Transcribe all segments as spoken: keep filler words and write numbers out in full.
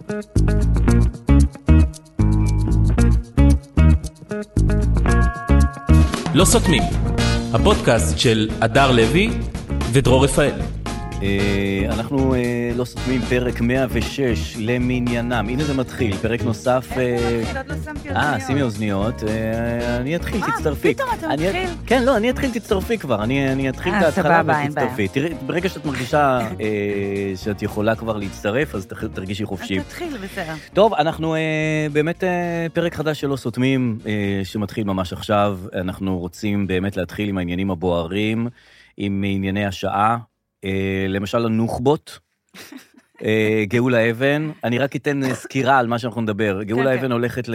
לא סותמים, הפודקאסט של אדר לוי ודרור רפאל. אנחנו לא סותמים פרק מאה ושש למניינם. הנה זה מתחיל, פרק נוסף. איך אתה מתחיל? עוד לא שמתי אוזניות. אה, שימי אוזניות. אני אתחיל, תצטרפי. מה, פתאום אתה מתחיל? כן, לא, אני אתחיל, תצטרפי כבר. אני אתחיל את ההתחלה ותצטרפי. תראי, ברגע שאת מרגישה שאת יכולה כבר להצטרף, אז תרגישי חופשי. אז תתחיל, בסדר. טוב, אנחנו באמת פרק חדש שלא סותמים, שמתחיל ממש עכשיו. אנחנו רוצים באמת להתחיל עם העניינים הבוערים, עם ענייני השעה. למשל הנוח'בות, גאולה אבן, אני רק אתן סקירה על מה שאנחנו נדבר. גאולה אבן הולכת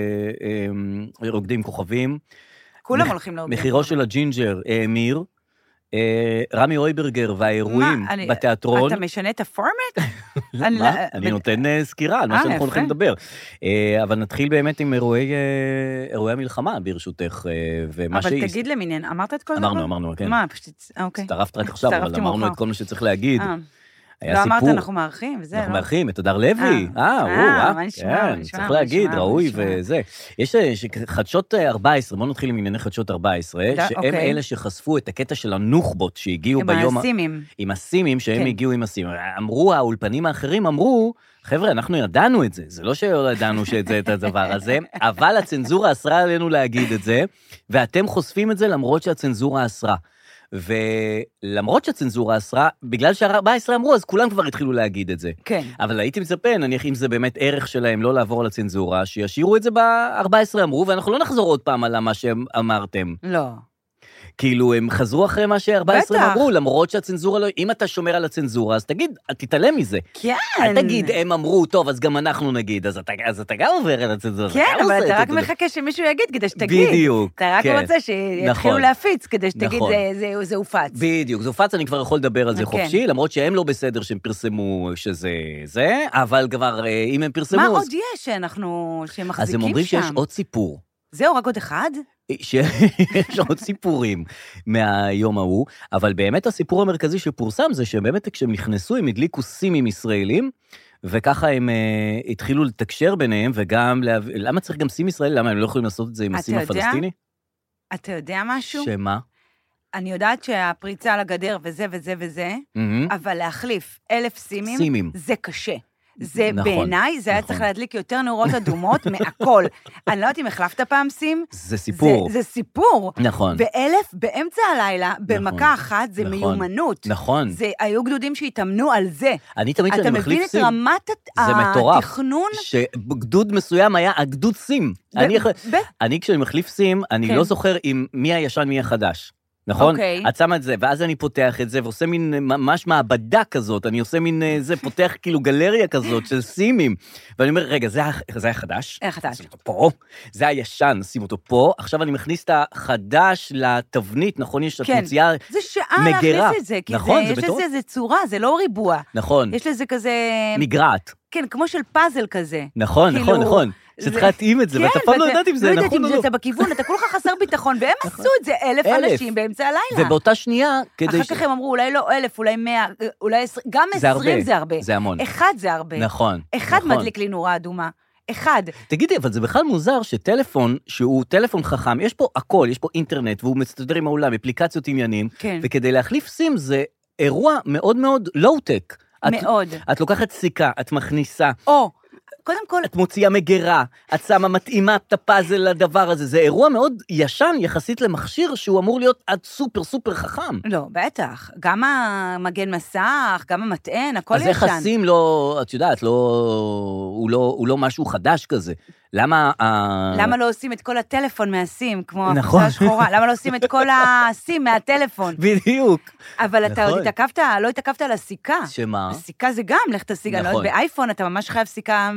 לרוקדים כוכבים. כולם הולכים לרוקדים. מחירו של הג'ינג'ר האמיר, רמי אויברגר והאירועים בתיאטרון. אתה משנה את הפורמט? מה? אני נותן סקירה על מה שאנחנו הולכים לדבר. אבל נתחיל באמת עם אירועי המלחמה, ברשותך. אבל תגיד למינן, אמרת את כל דבר? אמרנו, אמרנו, כן. מה, פשוט, אוקיי. הצטרפת רק עכשיו, אבל אמרנו את כל מה שצריך להגיד. לא אמרת, אנחנו מארחים, וזה, לא. אנחנו מארחים את אדר לוי. אה, אה, מה נשמע? צריך להגיד, ראוי וזה. יש חדשות ארבע עשרה, בוא נתחיל עם ענייני חדשות ארבע עשרה, שהם אלה שחשפו את הקטע של הנוח'בות שהגיעו ביום... עם הסימים. עם הסימים, שהם הגיעו עם הסימים. אמרו, האולפנים האחרים אמרו, חבר'ה, אנחנו ידענו את זה, זה לא שידענו את הדבר הזה, אבל הצנזורה אסרה עלינו להגיד את זה, ואתם חושפים את זה למרות שהצנזורה אסרה. ולמרות שהצנזורה אסרה, בגלל שה-ארבע עשרה אמרו, אז כולם כבר התחילו להגיד את זה. כן. אבל הייתי מצפה, נניח אם זה באמת ערך שלהם לא לעבור על הצנזורה, שישירו את זה ב-ארבע עשרה אמרו, ואנחנו לא נחזור עוד פעם על מה שאמרתם. לא. כאילו, הם חזרו אחרי מה ש-ארבע עשרה אמרו, למרות שהצנזורה לא... אם אתה שומר על הצנזורה, אז תגיד, תתעלם מזה. כן. אל תגיד, הם אמרו, טוב, אז גם אנחנו נגיד, אז אתה, אז אתה גם עובר על הצנזורה. כן, אבל אתה רק מחכה שמישהו יגיד כדי שתגיד. בדיוק. אתה רק רוצה שיתחילו להפיץ כדי שתגיד, זה הופץ. בדיוק, זה הופץ, אני כבר יכול לדבר על זה חופשי, למרות שהם לא בסדר שהם פרסמו שזה זה, אבל כבר, אם הם פרסמו... מה עוד יש שאנחנו, שהם מחזיקים שם? אז הם אומרים שיש עוד סיפור. זהו, רק עוד אחד? שיש עוד סיפורים מהיום ההוא, אבל באמת הסיפור המרכזי שפורסם זה שבאמת כשהם נכנסו הם הדליקו סימים ישראלים, וככה הם uh, התחילו לתקשר ביניהם, וגם, להב... למה צריך גם סים ישראלי? למה הם לא יכולים לעשות את זה עם הסים הפלסטיני? אתה יודע משהו? שמה? אני יודעת שהפריצה על הגדר וזה וזה וזה, mm-hmm. אבל להחליף אלף סימים, סימים. זה קשה. זה נכון, בעיניי, זה נכון. היה צריך להדליק יותר נורות אדומות מהכל. אני לא יודעת אם החלפת פעם סים. זה סיפור. זה, זה סיפור. נכון. ואלף באמצע הלילה, נכון, במכה אחת, זה נכון, מיומנות. נכון. זה, היו גדודים שהתאמנו על זה. אני תמיד שאני מחליף סים. אתה מבין את רמת התכנון? שגדוד מסוים היה הגדוד סים. ב- אני, ב- אני כשאני מחליף סים, אני כן. לא זוכר עם מי הישן, מי החדש. נכון? Okay. את שמה את זה, ואז אני פותח את זה, ועושה מין ממש מעבדה כזאת, אני עושה מין זה, פותח כאילו גלריה כזאת של סימים, ואני אומר, רגע, זה, זה היה חדש? היה חדש. שים אותו פה, זה הישן, שים אותו פה, עכשיו אני מכניס את החדש לתבנית, נכון? יש כן. את מוציאה מגרה. זה שעה להכניס את זה, כי נכון, זה, זה יש בטוח? לזה איזה צורה, זה לא ריבוע. נכון. יש לזה כזה... מגרעת. כן, כמו של פאזל כזה. נכון, כאילו... נכון, נכון. שצריך להתאים את זה, ואתה פעם לא יודעת אם זה נכון או לא. לא יודעת אם זה בכיוון, אתה כולך חסר ביטחון, והם עשו את זה אלף אנשים באמצע הלילה. ובאותה שנייה, כדי... אחר כך הם אמרו, אולי לא אלף, אולי מאה, אולי עשרים, גם עשרים זה הרבה. זה המון. אחד זה הרבה. נכון. אחד מדליק לי נורה אדומה. אחד. תגידי, אבל זה בכלל מוזר שטלפון, שהוא טלפון חכם, יש פה הכל, יש פה אינטרנט, והוא מסתדר עם העולם, אפליקציות עניינים, וכדי להחליף סים זה אירוע מאוד מאוד לואו-טק. מאוד. את לוקחת סיכה, את מכניסה. או, קודם כל... את מוציאה מגרה, את שמה מתאימה את הפאזל לדבר הזה. זה אירוע מאוד ישן יחסית למכשיר שהוא אמור להיות עד סופר סופר חכם. לא, בטח. גם המגן מסך, גם המטען, הכל ישן. אז איך הסים לא, את יודעת, לא, הוא, לא, הוא לא משהו חדש כזה. למה... למה לא עושים את כל הטלפון מהסים, כמו הפסה השחורה? למה לא עושים את כל הסים מהטלפון? בדיוק. אבל אתה עוד התעכבת, לא התעכבת על הסיכה. שמה? הסיכה זה גם, לך תסיגה. נכון. באייפון אתה ממש חייב סיכה...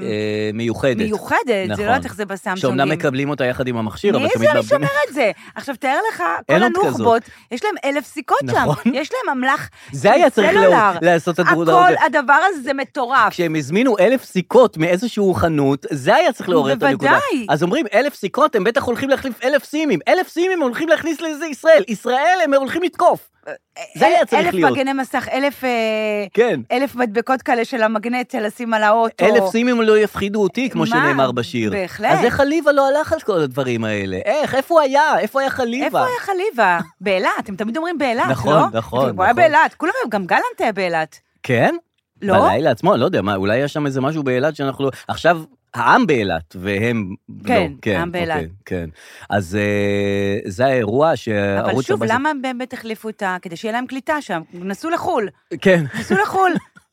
מיוחדת. מיוחדת, זה לא יודעת איך זה בסמסונגים. שאומנם מקבלים אותה יחד עם המכשיר, מי זה אני שומר את זה? עכשיו תאר לך, כל הנוח'בות, יש להם אלף סיכות שם, יש להם אמל"ח זה היה צריך לעשות את הדבר הזה. הכל, הדבר הזה זה מטורף. כשהם הזמינו אלף סיכות מאיזשהו חנות, זה היה צריך צריך לעורר את הנקודה. בוודאי. אז אומרים, אלף סיכות, הם בטח הולכים להחליף אלף סימים. אלף סימים הולכים להכניס לזה ישראל. ישראל הם הולכים לתקוף. זה היה צריך להיות. אלף מגני מסך, אלף, כן. אלף מדבקות כאלה של המגנט לשים על האוטו. אלף סימים לא יפחידו אותי, כמו שנאמר בשיר. בהחלט. אז איך חליבה לא הלך על כל הדברים האלה? איך? איפה הוא היה? איפה היה חליבה? איפה היה חליבה? באילת, אתם תמיד אומרים באילת, לא? נכון, נכון. הוא היה באילת, כולם, גם גלנט היה באילת. כן? לא? בלילה עצמו, אני לא יודע, אולי יש שם איזה משהו באילת שאנחנו לא... עכשיו... העם באילת, והם כן, לא. כן, העם באילת. אוקיי, כן. אז uh, זה האירוע שערוץ... אבל שוב, הבא... למה הם באמת החליפו אותה? כדי שיהיה להם קליטה שם. נסו לחול. כן. נסו לחול.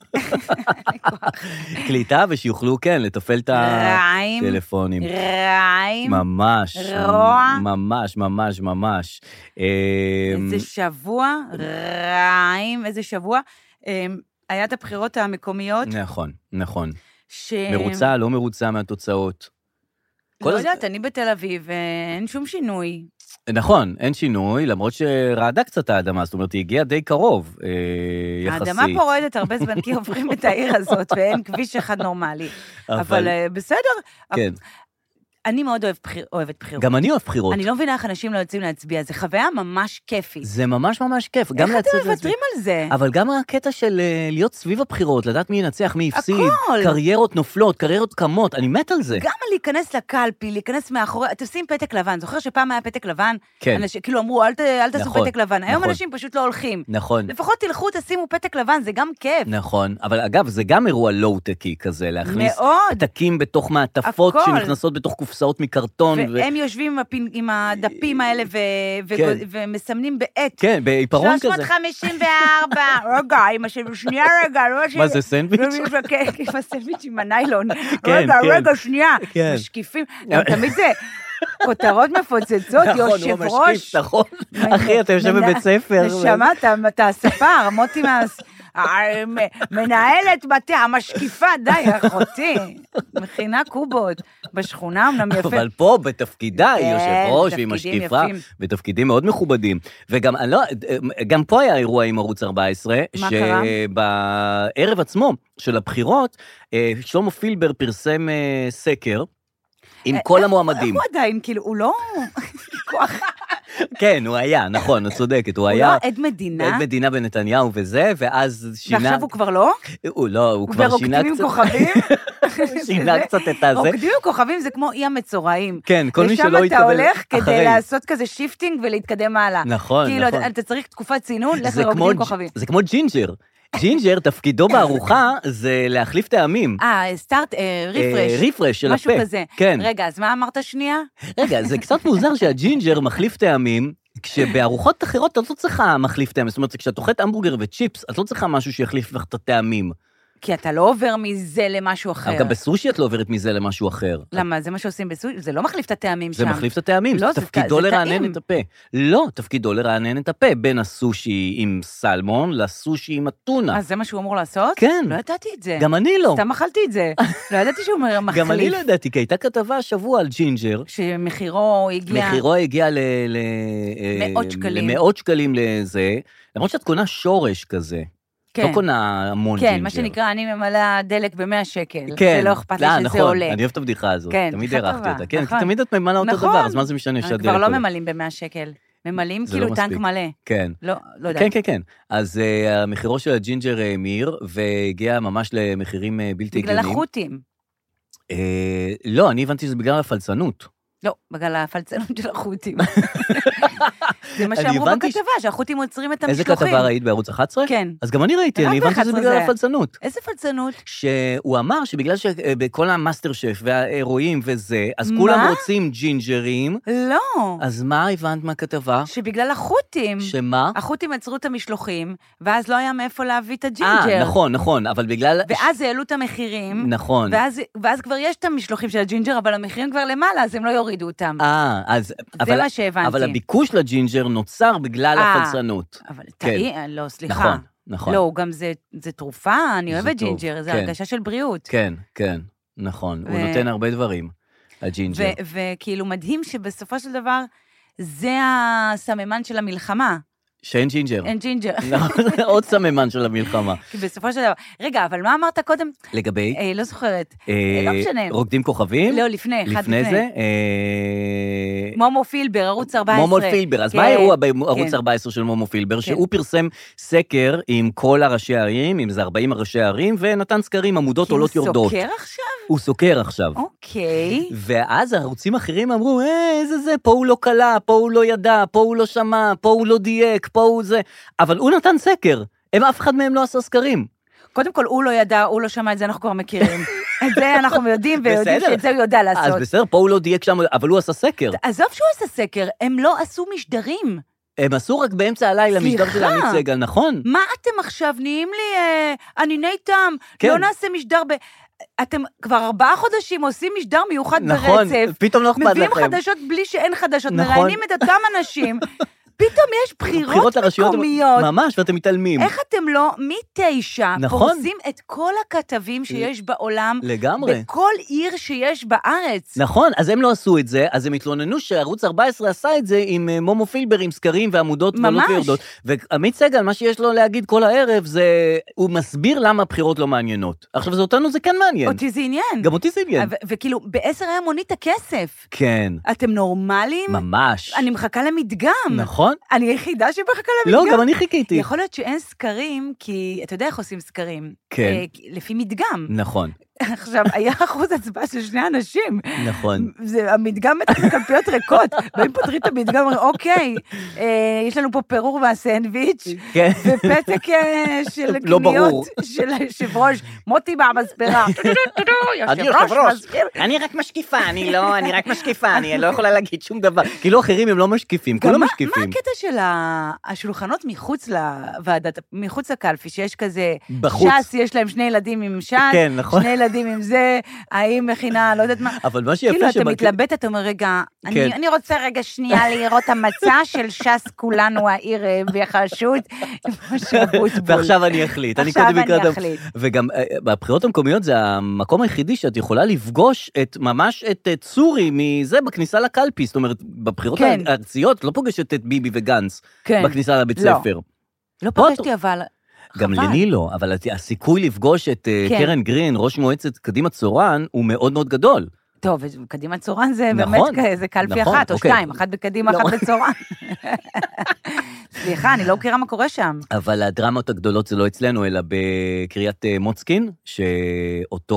קליטה, ושיוכלו, כן, לתפעל את הטלפונים. רעים. ממש. רוע. ממש, ממש, ממש. איזה שבוע. רעים. איזה שבוע. היה את הבחירות המקומיות. נכון, נכון. ש... מרוצה, לא מרוצה מהתוצאות. לא יודעת, אני בתל אביב, אין שום שינוי. נכון, אין שינוי, למרות שרעדה קצת האדמה, זאת אומרת, היא הגיעה די קרוב, יחסית. האדמה פה רועדת הרבה זמן, כי עוברים את העיר הזאת, ואין כביש אחד נורמלי. אבל בסדר. כן. אני מאוד אוהבת בחירות. גם אני אוהב בחירות. אני לא מבינה איך אנשים לא יוצאים להצביע, זה חוויה ממש כיפית. זה ממש ממש כיף. איך אתם מוותרים על זה? אבל גם הקטע של להיות סביב הבחירות, לדעת מי ינצח, מי יפסיד, הכל. קריירות נופלות, קריירות קמות, אני מת על זה. גם להיכנס לקלפי, להיכנס מאחורי, תשים פתק לבן, זוכר שפעם היה פתק לבן? כן. אנשים, כאילו אמרו, אל, ת, אל תעשו נכון, פתק לבן. היום נכון. אנשים פשוט לא הולכים. נכון. לפחות תלכו, תשימו פתק לבן, זה גם כיף. נכון, אבל אגב, זה גם אירוע לואו-טקי כזה, להכניס מאוד. פתקים בתוך מעטפות הכל. שנכנסות בתוך קופסאות מקרטון. והם יושבים עם, הפין, עם הדפים האלה ו, ו, כן. ומסמנים בעט. כן, בעיפרון כזה. שלוש מאות חמישים וארבע, רגע, אמא שלי, שנייה רגע. מה זה, סנדוויץ'? כן, עם הסנדוויץ' עם הניילון. כן, רגע, כן. רגע, שנייה. כן. משקיפים. תמיד זה כותרות מפוצצות, יושב ראש. נכון, אחי, אתה יושב בבית ספר. נשמה, אתה הספר, מוטי מהס... מנהלת בתי, המשקיפה, די, אחותי, מכינה קובות, בשכונה אמנם יפה. אבל פה בתפקידה היא יושב ראש והיא משקיפה, בתפקידים מאוד מכובדים. וגם, לא, גם פה היה אירוע עם ערוץ ארבע עשרה, שבערב עצמו של הבחירות, שלמה פילבר פרסם סקר, עם כל המועמדים. הוא עדיין, כאילו, הוא לא... כן, הוא היה, נכון, את צודקת, הוא היה... הוא לא עד מדינה? עד מדינה בנתניהו וזה, ואז שינה... ועכשיו הוא כבר לא? הוא לא, הוא כבר שינה קצת... ורוקדים עם כוכבים? שינה קצת את הזה. רוקדים עם כוכבים זה כמו אי המצורעים. כן, כל מי שלא התקבל אחרי. לשם אתה הולך כדי לעשות כזה שיפטינג ולהתקדם הלאה. נכון, נכון. כאילו, אתה צריך תקופת צינון, לך לרוקדים עם כוכבים. זה כמו ג'ינג'ר. ג'ינג'ר, תפקידו בארוחה זה להחליף טעמים. אה, סטארט, ריפרש. ריפרש של הפה. משהו כזה. כן. רגע, אז מה אמרת שנייה? רגע, זה קצת מוזר שהג'ינג'ר מחליף טעמים, כשבארוחות אחרות את לא צריכה מחליף טעמים. זאת אומרת, כשאת אוכלת המבורגר וצ'יפס, את לא צריכה משהו שיחליף לך את הטעמים. כי אתה לא עובר מזה למשהו אחר. גם בסושי את לא עוברת מזה למשהו אחר. למה? זה מה שעושים בסושי? זה לא מחליף את הטעמים שם. זה מחליף את הטעמים, לא, תפקידו לרענן את הפה. לא, תפקידו לרענן את הפה, בין הסושי עם סלמון לסושי עם אתונה. אז זה מה שהוא אמור לעשות? כן. לא ידעתי את זה. גם אני לא. סתם אכלתי את זה. לא ידעתי שהוא מחליף. גם אני לא ידעתי, כי הייתה כתבה השבוע על ג'ינג'ר. שמחירו הגיע... מחירו הגיע ל... מאות שקלים. למאות שקלים לזה, למרות שאת קונה שורש כזה. כן. לא קונה המון ג'ינג'ר. כן, מה שנקרא, אני ממלא דלק ב-מאה שקל. כן. זה לא אכפת לי לא, שזה נכון, עולה. אני אוהב את הבדיחה הזאת. כן, תמיד בדיחה הרחתי טובה, אותה. כן, נכון. כי תמיד את ממלא אותו נכון. דבר, אז מה זה משנה שהדלק כבר לא עולה? ממלאים ב-מאה שקל. ממלאים זה כאילו לא טנק מספיק. מלא. כן. לא, לא יודעת. כן, כן, כן. אז uh, המחירו של הג'ינג'ר האמיר, והגיע ממש למחירים uh, בלתי בגלל הגיוניים. החוטים. Uh, לא, אני הבנתי שזה בגלל הפלצנות. לא, בגלל הפלצנות של החוטים. זה מה אני שאמרו הבנתי בכתבה, שהחוטים עוצרים את איזה המשלוחים. כתבה ראית בערוץ אחת עשרה? כן. אז גם אני ראיתי, רק אני הבנתי שזה ב-אחת עשרה בגלל זה- הפלצנות. איזה פלצנות? שהוא אמר שבגלל שבכל המאסטר שף והאירועים וזה, אז מה? כולם רוצים ג'ינג'רים, לא. אז מה הבנת מהכתבה? שבגלל החוטים. שמה? החוטים עצרו את המשלוחים, ואז לא היה מאיפה להביא את אה, הג'ינג'ר. נכון, נכון, אבל בגלל... ואז העלו את המחירים. נכון. ואז, ואז כבר יש את המשלוחים של הג'ינג'ר, אבל המחירים כבר למעלה, אז הם לא יורידו אותם. אה, אז... אבל, מה שהבנתי. אבל הביקוש לג'ינג'ר נוצר בגלל אה, הפלצנות. אבל כן. תאי, לא, סליחה. נכון, נכון. לא, הוא גם זה, זה תרופה, אני זה אוהבת טוב, ג'ינג'ר, זה כן. הרגשה של בריאות. כן, כן, נכון. הוא ו- נותן הרבה דברים, הג'ינג'ר. ו- וכאילו מדהים שבסופו של דבר, זה הסממן של המלחמה. שאין ג'ינג'ר. אין ג'ינג'ר. עוד סממן של המלחמה. כי בסופו של דבר, רגע, אבל מה אמרת קודם? לגבי? אה, לא זוכרת. לא משנה. רוקדים כוכבים? לא, לפני, אחד לפני. לפני זה? מומו פילבר, ערוץ ארבע עשרה. מומו פילבר, אז מה האירוע בערוץ ארבע עשרה של מומו פילבר? שהוא פרסם סקר עם כל הראשי הערים, עם זה ארבעים ראשי הערים, ונתן סקרים, עמודות עולות יורדות. הוא סוקר עכשיו? הוא סוקר עכשיו. אוקיי. ואז הערוצים אחרים אמרו, אה, איזה זה, פה הוא לא קלה, פה הוא לא ידע, פה הוא לא שמע, פה הוא לא דייק, פה הוא זה. אבל הוא נתן סקר, הם אף אחד מהם לא עשה סקרים. קודם כל, הוא לא ידע, הוא לא שמע את זה, אנחנו כבר מכירים. את זה אנחנו יודעים, ויודעים שאת זה הוא יודע לעשות. אז בסדר, פה הוא לא דייק שם, אבל הוא עשה סקר. עזוב שהוא עשה סקר, הם לא עשו משדרים. הם עשו רק באמצע הלילה משדר של עמית סגל, נכון? מה אתם עכשיו, נהיים לי עניני טעם, לא נעשה משדר ב... אתם כבר ארבעה חודשים עושים משדר מיוחד ברצף. נכון, פתאום לא אכפת לכם. מביאים חדשות בלי שאין חדשות, מראיינים את אותם אנשים, פתאום יש בחירות מקומיות. ממש, ואתם מתעלמים. איך אתם לא מתשע פורסים את כל הכתבים שיש בעולם, לגמרי. בכל עיר שיש בארץ. נכון, אז הם לא עשו את זה, אז הם התלוננו שערוץ ארבע עשרה עשה את זה עם מומו פילבר, עם סקרים ועמודות ועלות ויורדות. ועמית סגל, מה שיש לו להגיד כל הערב, זה, הוא מסביר למה הבחירות לא מעניינות. עכשיו, זה אותנו זה כן מעניין. אותי זה עניין. גם אותי זה עניין. וכאילו, בעשר היה מונית הכסף. כן. אתם נורמליים? ממש. אני מחכה למדגם. נכון. אני היחידה שמחכה למדגם. לא, גם אני חיכיתי. יכול להיות שאין סקרים, כי אתה יודע איך עושים סקרים. כן. לפי מדגם. נכון. עכשיו, היה אחוז הצבעה של שני אנשים. נכון. זה המדגם מתחיל קלפיות ריקות, והם פותרים את המדגם, אוקיי, יש לנו פה פירור והסנדוויץ', ופתק של קניות של יושב ראש, מוטי מהמספרה. יושב ראש, אני רק משקיפה, אני לא, אני רק משקיפה, אני לא יכולה להגיד שום דבר. כאילו אחרים הם לא משקיפים, כולם משקיפים. מה הקטע של השולחנות מחוץ לוועדת, מחוץ לקלפי, שיש כזה, ש"ס, יש להם שני ילדים עם ש"ס, שני ילדים עם זה, האם מכינה, לא יודעת מה. אבל מה שיפה כאילו, אתה מתלבט, אתה אומר, רגע, אני רוצה רגע שנייה לראות המצע של ש"ס, כולנו העיר ויחשות, ועכשיו אני אחליט. עכשיו אני אחליט. וגם, בבחירות המקומיות זה המקום היחידי שאת יכולה לפגוש את, ממש את צורי מזה בכניסה לקלפי, זאת אומרת, בבחירות הארציות לא פוגשת את ביבי וגנץ בכניסה לבית ספר. לא פגשתי, אבל... גם לני לא, אבל הסיכוי לפגוש את קרן גרין, ראש מועצת קדימה צורן, הוא מאוד מאוד גדול. טוב, קדימה צורן זה באמת זה קלפי אחת או שתיים, אחת בקדימה, אחת בצורן. סליחה, אני לא מכירה מה קורה שם. אבל הדרמות הגדולות זה לא אצלנו, אלא בקריית מוצקין, שאותו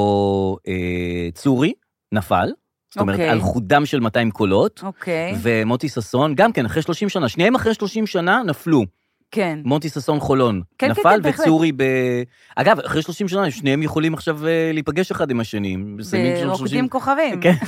צורי נפל, זאת אומרת, על חודם של מאתיים קולות, ומוטי ססון, גם כן, אחרי שלושים שנה, שניהם אחרי שלושים שנה נפלו. כן. מוטי ססון חולון. כן, נפל כן, וצורי ב... אגב, אחרי שלושים שנה, שניהם יכולים עכשיו להיפגש אחד עם השני. ברוקדים כוכבים. כן.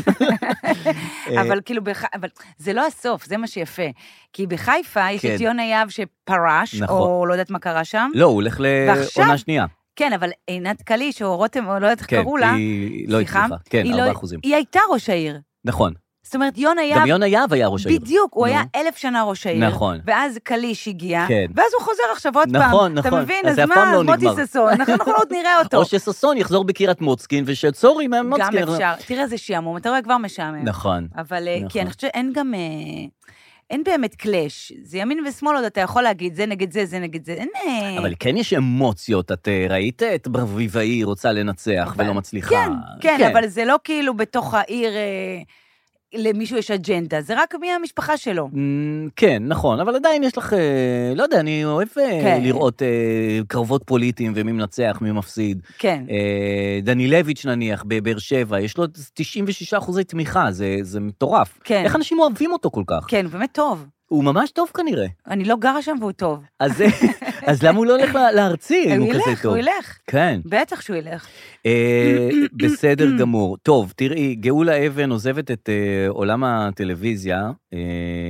אבל כאילו, בח... אבל זה לא הסוף, זה מה שיפה. כי בחיפה יש את יונה יהב שפרש, או לא יודעת מה קרה שם. לא, הוא הולך לעונה שנייה. כן, אבל עינת קליש, או רותם, או לא יודעת איך קראו לה. היא לא הצליחה. כן, ארבעה אחוזים. היא הייתה ראש העיר. נכון. זאת אומרת, יונה יהב... גם יונה יהב היה ראש העיר. בדיוק, הוא היה אלף שנה ראש העיר. נכון. ואז קליש הגיע, כן. ואז הוא חוזר עכשיו עוד פעם. נכון, נכון. אתה מבין? אז מה, מוטי ססון, אנחנו עוד נראה אותו. או שססון יחזור בקירת מוצקין, ושצורי מהמוצקין. גם אפשר. תראה איזה שעמום, אתה רואה כבר משעמם. נכון. אבל, כי אני חושבת שאין גם... אין באמת קלש, זה ימין ושמאל עוד, אתה יכול להגיד, זה נגד זה, זה נגד זה, אין... אבל כן יש אמוציות, את ראית את ברביבאי רוצה לנצח ולא מצליחה. כן, כן, אבל זה לא כאילו בתוך העיר... למישהו יש אג'נדה, זה רק מי המשפחה שלו. כן, נכון, אבל עדיין יש לך, לא יודע, אני אוהב לראות קרבות פוליטיים ומי מנצח, מי מפסיד. כן. דנילביץ' נניח, בבאר שבע, יש לו תשעים ושישה אחוזי תמיכה, זה מטורף. כן. איך אנשים אוהבים אותו כל כך? כן, באמת טוב. הוא ממש טוב כנראה. אני לא גרה שם והוא טוב. אז, אז למה הוא לא הולך להרציא אם הוא כזה טוב? הוא ילך. כן. בטח שהוא ילך. אה, בסדר גמור. טוב, תראי, גאולה אבן עוזבת את אה, עולם הטלוויזיה, אה,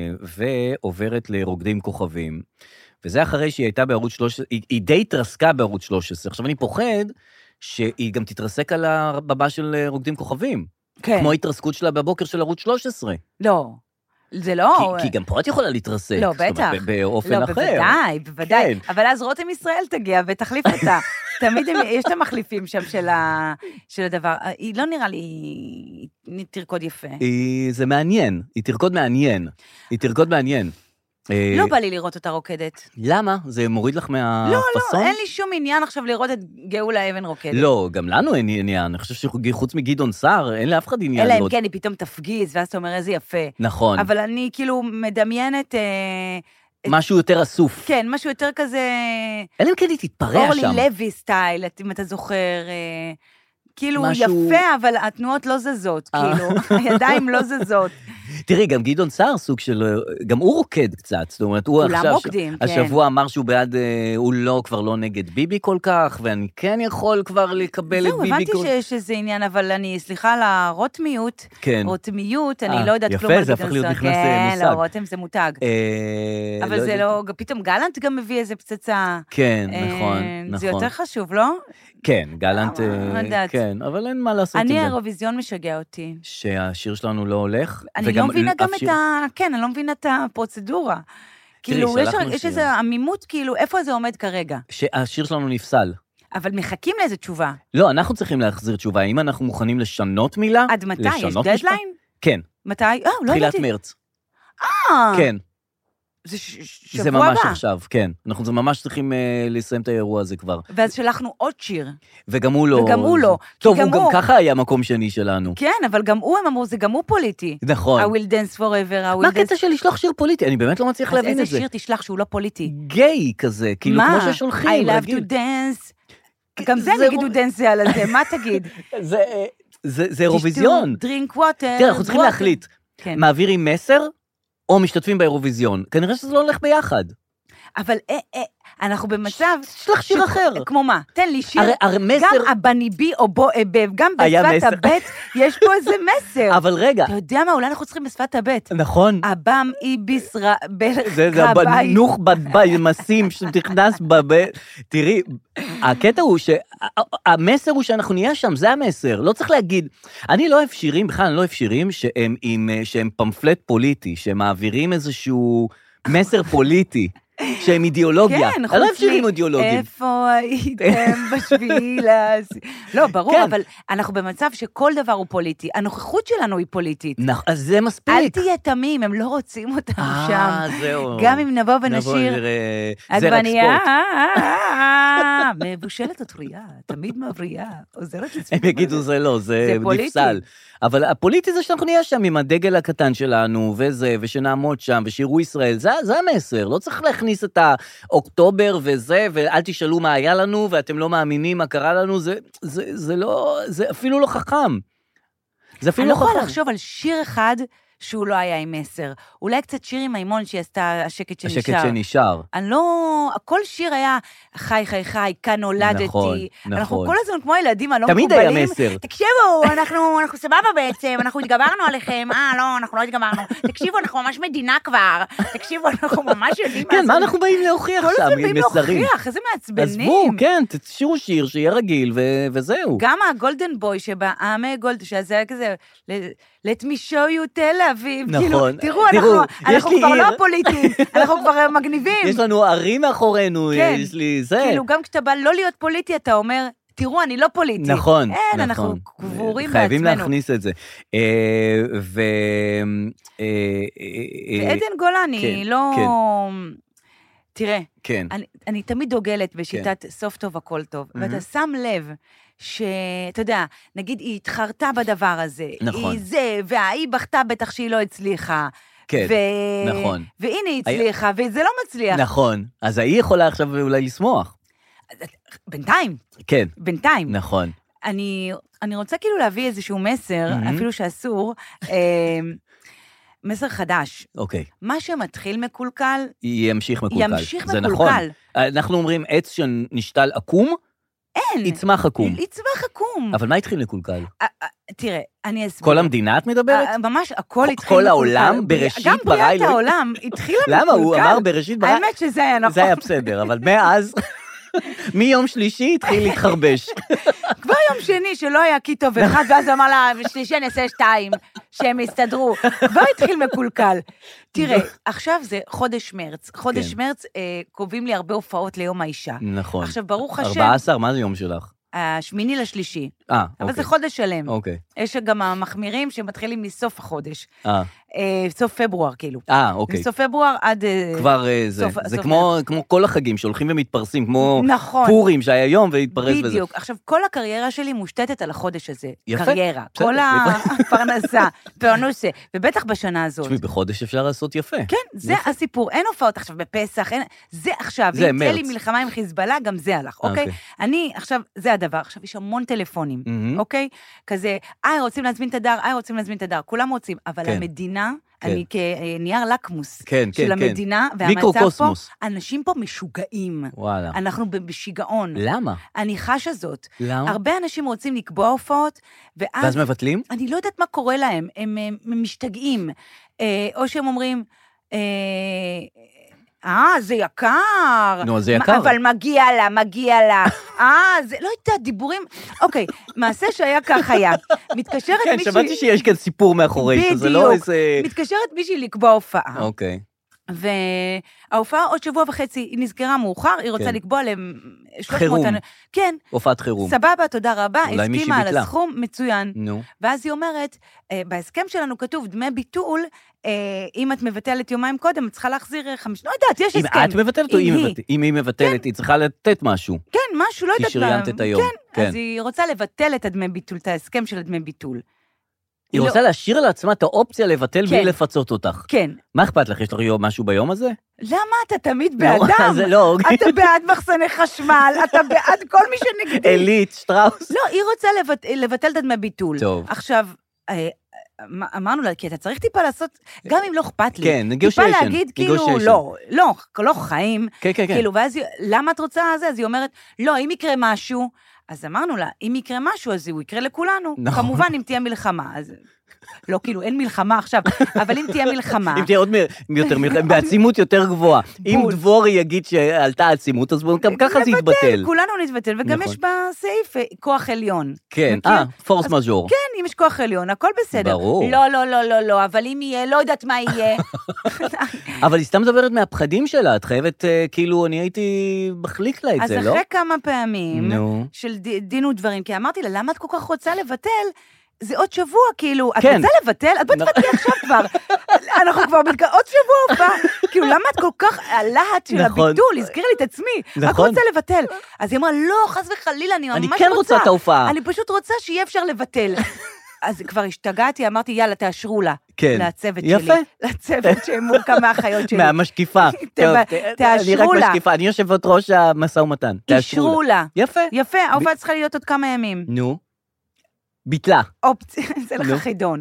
ועוברת לרוקדים כוכבים. וזה אחרי שהיא הייתה בערוץ שלוש עשרה, היא, היא די התרסקה בערוץ שלוש עשרה. עכשיו אני פוחד שהיא גם תתרסק על הבמה של רוקדים כוכבים. כן. כמו ההתרסקות שלה בבוקר של ערוץ שלוש עשרה. לא. זה לא... כי, כי גם פה את יכולה להתרסק. לא, בטח. באופן לא, אחר. בוודאי, בוודאי. כן. אבל אז רותם ישראל תגיע ותחליף אותה. תמיד הם, יש את המחליפים שם של, ה, של הדבר. היא לא נראה לי, היא תרקוד יפה. היא, זה מעניין. היא תרקוד מעניין. היא תרקוד מעניין. לא בא לי לראות אותה רוקדת. למה? זה מוריד לך מהפסון? לא, לא, אין לי שום עניין עכשיו לראות את גאולה אבן רוקדת. לא, גם לנו אין עניין. אני חושב שחוץ מגדעון סער, אין לאף אחד עניין לראות. אלא אם כן, היא פתאום תפגיז, ואז אתה אומר, איזה יפה. נכון. אבל אני כאילו מדמיינת... משהו יותר אסוף. כן, משהו יותר כזה... אלא אם כן היא תתפרע שם. אורלי לוי סטייל, אם אתה זוכר... כאילו יפה, אבל התנועות לא זזות, כאילו, הידיים לא זזות. תראי, גם גדעון סער סוג של, גם הוא רוקד קצת, זאת אומרת, הוא עכשיו, השבוע אמר שהוא בעד, הוא לא, כבר לא נגד ביבי כל כך, ואני כן יכול כבר לקבל את ביבי. זהו, הבנתי שיש איזה עניין, אבל אני, סליחה על הרותמיות, רותמיות, אני לא יודעת כלום. יפה, זה הפך להיות נכנס מושג. כן, לא, רותם זה מותג. אבל זה לא, פתאום גלנט גם מביא איזה פצצה. כן, נכון, נכון. זה יותר חשוב, לא? כן, גלנט, כן, אבל אין מה לעשות עם זה. אני, האירוויזיון משגע אותי. שהשיר שלנו לא הולך. אני לא מבינה גם את ה... כן, אני לא מבינה את הפרוצדורה. כאילו, יש איזו עמימות, כאילו, איפה זה עומד כרגע? שהשיר שלנו נפסל. אבל מחכים לאיזו תשובה. לא, אנחנו צריכים להחזיר תשובה. אם אנחנו מוכנים לשנות מילה... עד מתי? יש דדליין? כן. מתי? אה, לא יודעתי. תחילת מרץ. אה! כן. זה שבוע זה ממש הבא. עכשיו, כן. אנחנו ממש צריכים uh, לסיים את האירוע הזה כבר. ואז שלחנו עוד שיר. וגם הוא לא... וגם הוא לא. טוב, הוא גם ככה היה מקום שני שלנו. כן, אבל גם הוא, הם אמרו, זה גם הוא פוליטי. נכון. I will dance forever, I will מה dance... הקטע של לשלוח שיר פוליטי? אני באמת לא מצליח להבין את זה. אז איזה שיר תשלח שהוא לא פוליטי? גיי כזה, כאילו כמו ששולחים. I love to dance. גם זה נגידו dance זה על זה, מה תגיד? זה אירוויזיון. drink water. תראה, אנחנו צריכים להחליט. מעבירים מסר, או משתתפים באירוויזיון. כנראה שזה לא הולך ביחד. אבל אה, אה, אנחנו במצב... שלח שיר אחר. כמו מה? תן לי שיר. הרי, הרי מסר... גם הבניבי או בו אבב, גם בשפת הבית, יש פה איזה מסר. אבל רגע... אתה יודע מה? אולי אנחנו צריכים בשפת הבית. נכון. אבם איביס רבך זה זה הבנוך במסים שתכנס בבית. תראי, הקטע הוא שהמסר הוא שאנחנו נהיה שם, זה המסר. לא צריך להגיד... אני לא אוהב שירים, בכלל אני לא אוהב שירים שהם, עם, שהם פמפלט פוליטי, שהם מעבירים איזשהו מסר פוליטי. שהם אידיאולוגיה. כן, אני לא אפשירים אידיאולוגיים. איפה הייתם בשבילה? לא, ברור, כן. אבל אנחנו במצב שכל דבר הוא פוליטי. הנוכחות שלנו היא פוליטית. נכון, אז זה מספיק. אל תהיה תמים, הם לא רוצים אותנו שם. אה, זהו. גם אם נבוא ונשיר... זה רק ספורט. מבושלת וטריה, תמיד מבריאה, עוזרת לצפות. הם יגידו זה לא, זה נפסל. אבל הפוליטי זה שאנחנו נהיה שם עם הדגל הקטן שלנו, וזה, ושנעמוד שם, ושירו ישראל, זה, זה המסר. לא צריך להכניס את האוקטובר וזה, ואל תשאלו מה היה לנו, ואתם לא מאמינים מה קרה לנו, זה, זה, זה לא, זה אפילו לא חכם. זה אפילו לא חכם. אני לא יכולה לחשוב על שיר אחד, שהוא לא היה עם מסר. אולי קצת שיר עם מימון שהיא עשתה השקט שנשאר. השקט שנשאר. אני לא... כל שיר היה חי, חי, חי, כאן נולדתי. נכון, נכון. אנחנו כל הזמן כמו ילדים, אני לא תמיד מקובלים. היה מסר. תקשיבו, אנחנו, אנחנו סבבה בעצם, אנחנו התגברנו עליכם. אה, לא, אנחנו לא התגברנו. תקשיבו, אנחנו ממש מדינה כבר. תקשיבו, אנחנו ממש יודעים מה זה. כן, מה אנחנו באים להוכיח שם? כל הזמן באים להוכיח, איזה מעצבנים. עזבו, כן, תשירו שיר שיהיה רגיל, וזהו. גם הגולדן בוי שבא, העמי גולד, שזה היה כזה, let me show you תל אביב. נכון. תראו, אנחנו כבר לא פוליטיים, אנחנו כבר מגניבים. יש לנו ערים מאחורינו, יש לי זה. כאילו, גם כשאתה בא לא להיות פוליטי, אתה אומר, תראו, אני לא פוליטי. נכון, נכון. אין, אנחנו קבורים בעצמנו. חייבים להכניס את זה. ו... ועדן גולני, לא... תראה, אני תמיד דוגלת בשיטת סוף טוב, הכל טוב, ואתה שם לב, שאתה יודע, נגיד היא התחרתה בדבר הזה, נכון. היא זה, והיא בכתה בטח שהיא לא הצליחה, כן, ו... נכון. והנה היא הצליחה, היה... וזה לא מצליח. נכון, אז היא יכולה עכשיו אולי לשמוח. בינתיים. כן. בינתיים. נכון. אני, אני רוצה כאילו להביא איזשהו מסר, mm-hmm. אפילו שאסור, אה, מסר חדש. אוקיי. מה שמתחיל מקולקל, ימשיך מקולקל. ימשיך מקולקל. זה נכון. אנחנו אומרים, עץ שנשתל עקום, אין. יצמח עקום. יצמח עקום. אבל מה התחיל מקולקל? תראה, אני אסביר. כל המדינה את מדברת? ממש, הכל התחיל מקולקל. כל העולם בראשית ברא אלוהים? גם בריאת העולם התחילה מקולקל. למה? הוא אמר בראשית ברא... האמת שזה היה נכון. זה היה בסדר, אבל מאז, מיום שלישי התחיל להתחרבש. כבר יום שני שלא היה קיטו ואחד, ואז אמר לה, שלישי אני אעשה שתיים, שהם יסתדרו. כבר התחיל מקולקל. תראה, עכשיו זה חודש מרץ. חודש מרץ קובעים לי הרבה הופעות ליום האישה. נכון. עכשיו, ברוך השם... ארבעה עשר, מה זה יום שלך? השמיני לשלישי. אה, אוקיי. אבל זה חודש שלם. אוקיי. יש גם המחמירים שמתחילים מסוף החודש. אה. סוף פברואר, כאילו. אה, אוקיי. סוף פברואר עד... כבר זה, זה כמו כל החגים שהולכים ומתפרסים, כמו פורים שהיה יום והתפרס וזה. בדיוק. עכשיו, כל הקריירה שלי מושתתת על החודש הזה. יפה. קריירה. כל הפרנסה, פרנוסה, ובטח בשנה הזאת. תשמעי, בחודש אפשר לעשות יפה. כן, זה הסיפור. אין הופעות עכשיו בפסח, זה עכשיו. זה מרץ. אם תהיה לי מלחמה עם חיזבאללה, גם זה הלך, אוקיי? אני, עכשיו, זה הדבר. עכשיו, יש המון טלפונים, אוקיי? כזה, אה, רוצים להזמין את הדר, אה, רוצים להזמין את הדר. כולם רוצים, אבל המדינה, אני כנייר לקמוס של המדינה, והמצב פה, אנשים פה משוגעים. וואלה. אנחנו בשיגעון. למה? אני חשה זאת. למה? הרבה אנשים רוצים לקבוע הופעות, ואז... ואז מבטלים? אני לא יודעת מה קורה להם, הם משתגעים. או שהם אומרים, אה, זה יקר. נו, זה יקר. אבל מגיע לה, מגיע לה. אה, זה, לא יודעת, דיבורים. אוקיי, מעשה שהיה כך היה. מתקשרת מישהי... כן, שמעתי שיש כאן סיפור מאחורי, שזה לא איזה... מתקשרת מישהי לקבוע הופעה. אוקיי. וההופעה עוד שבוע וחצי, היא נסגרה מאוחר, היא רוצה לקבוע להם... חירום. כן. הופעת חירום. סבבה, תודה רבה, הסכימה על הסכום, מצוין. ואז היא אומרת, בהסכם שלנו כתוב דמי ביטול, אם את מבטלת יומיים קודם, את צריכה להחזיר חמש... לא יודעת, יש הסכם. אם את מבטלת או אם היא מבטלת, היא צריכה לתת משהו. כן, משהו, לא יודעת. כי שריינת את היום. כן, אז היא רוצה לבטל את הדמי ביטול, את ההסכם של הדמי ביטול. היא רוצה להשאיר לעצמה את האופציה לבטל בלי לפצות אותך. כן. מה אכפת לך? יש לך משהו ביום הזה? למה אתה תמיד באדם? אתה בעד מחסני חשמל, אתה בעד כל מי שנגדי. אלית, שטראוס. לא, היא רוצה לבטל את הדמי ביטול. טוב. עכשיו, אמרנו לה, כי אתה צריך טיפה לעשות, גם אם לא אכפת לי. כן, נגושיישן. טיפה להגיד, כאילו, לא, לא, לא חיים. כן, כן, כן. כאילו, ואז, למה את רוצה זה? אז היא אומרת, לא, אם יקרה משהו, אז אמרנו לה, אם יקרה משהו, אז הוא יקרה לכולנו. כמובן, אם תהיה מלחמה, אז... לא, כאילו, אין מלחמה עכשיו, אבל אם תהיה מלחמה... אם תהיה עוד יותר מלחמה, בעצימות יותר גבוהה. אם דבורי יגיד שעלתה עצימות, אז גם ככה זה יתבטל. כולנו נתבטל, וגם יש בסעיף כוח עליון. כן, אה, פורס מז'ור. כן, אם יש כוח עליון, הכל בסדר. ברור. לא, לא, לא, לא, לא, אבל אם יהיה, לא יודעת מה יהיה. אבל היא סתם מדברת מהפחדים שלה, את חייבת, כאילו, אני הייתי מחליק לה את זה, לא? אז אחרי כמה פעמים של דין ודברים, כי אמרתי לה, למה את כל כך רוצה לבטל? זה עוד שבוע, כאילו, את רוצה לבטל? את בטבטלי עכשיו כבר. אנחנו כבר עוד שבוע, כאילו, למה את כל כך הלהט של הביטול? הזכיר לי את עצמי, רק רוצה לבטל. אז היא אמרה, לא, חס וחלילה, אני ממש רוצה. אני כן רוצה את ההופעה. אני פשוט רוצה שיהיה אפשר לבטל. אז כבר השתגעתי, אמרתי, יאללה, תאשרו לה. כן. לצוות שלי. יפה. לצוות שמורכב מהאחיות שלי. מהמשקיפה. תאשרו לה. אני יושבת ראש המשא ומתן. תאשרו לה. יפה. יפה, ההופעה צריכה להיות עוד כמה ימים. נו. ביטלה. אופציה, זה לך חידון.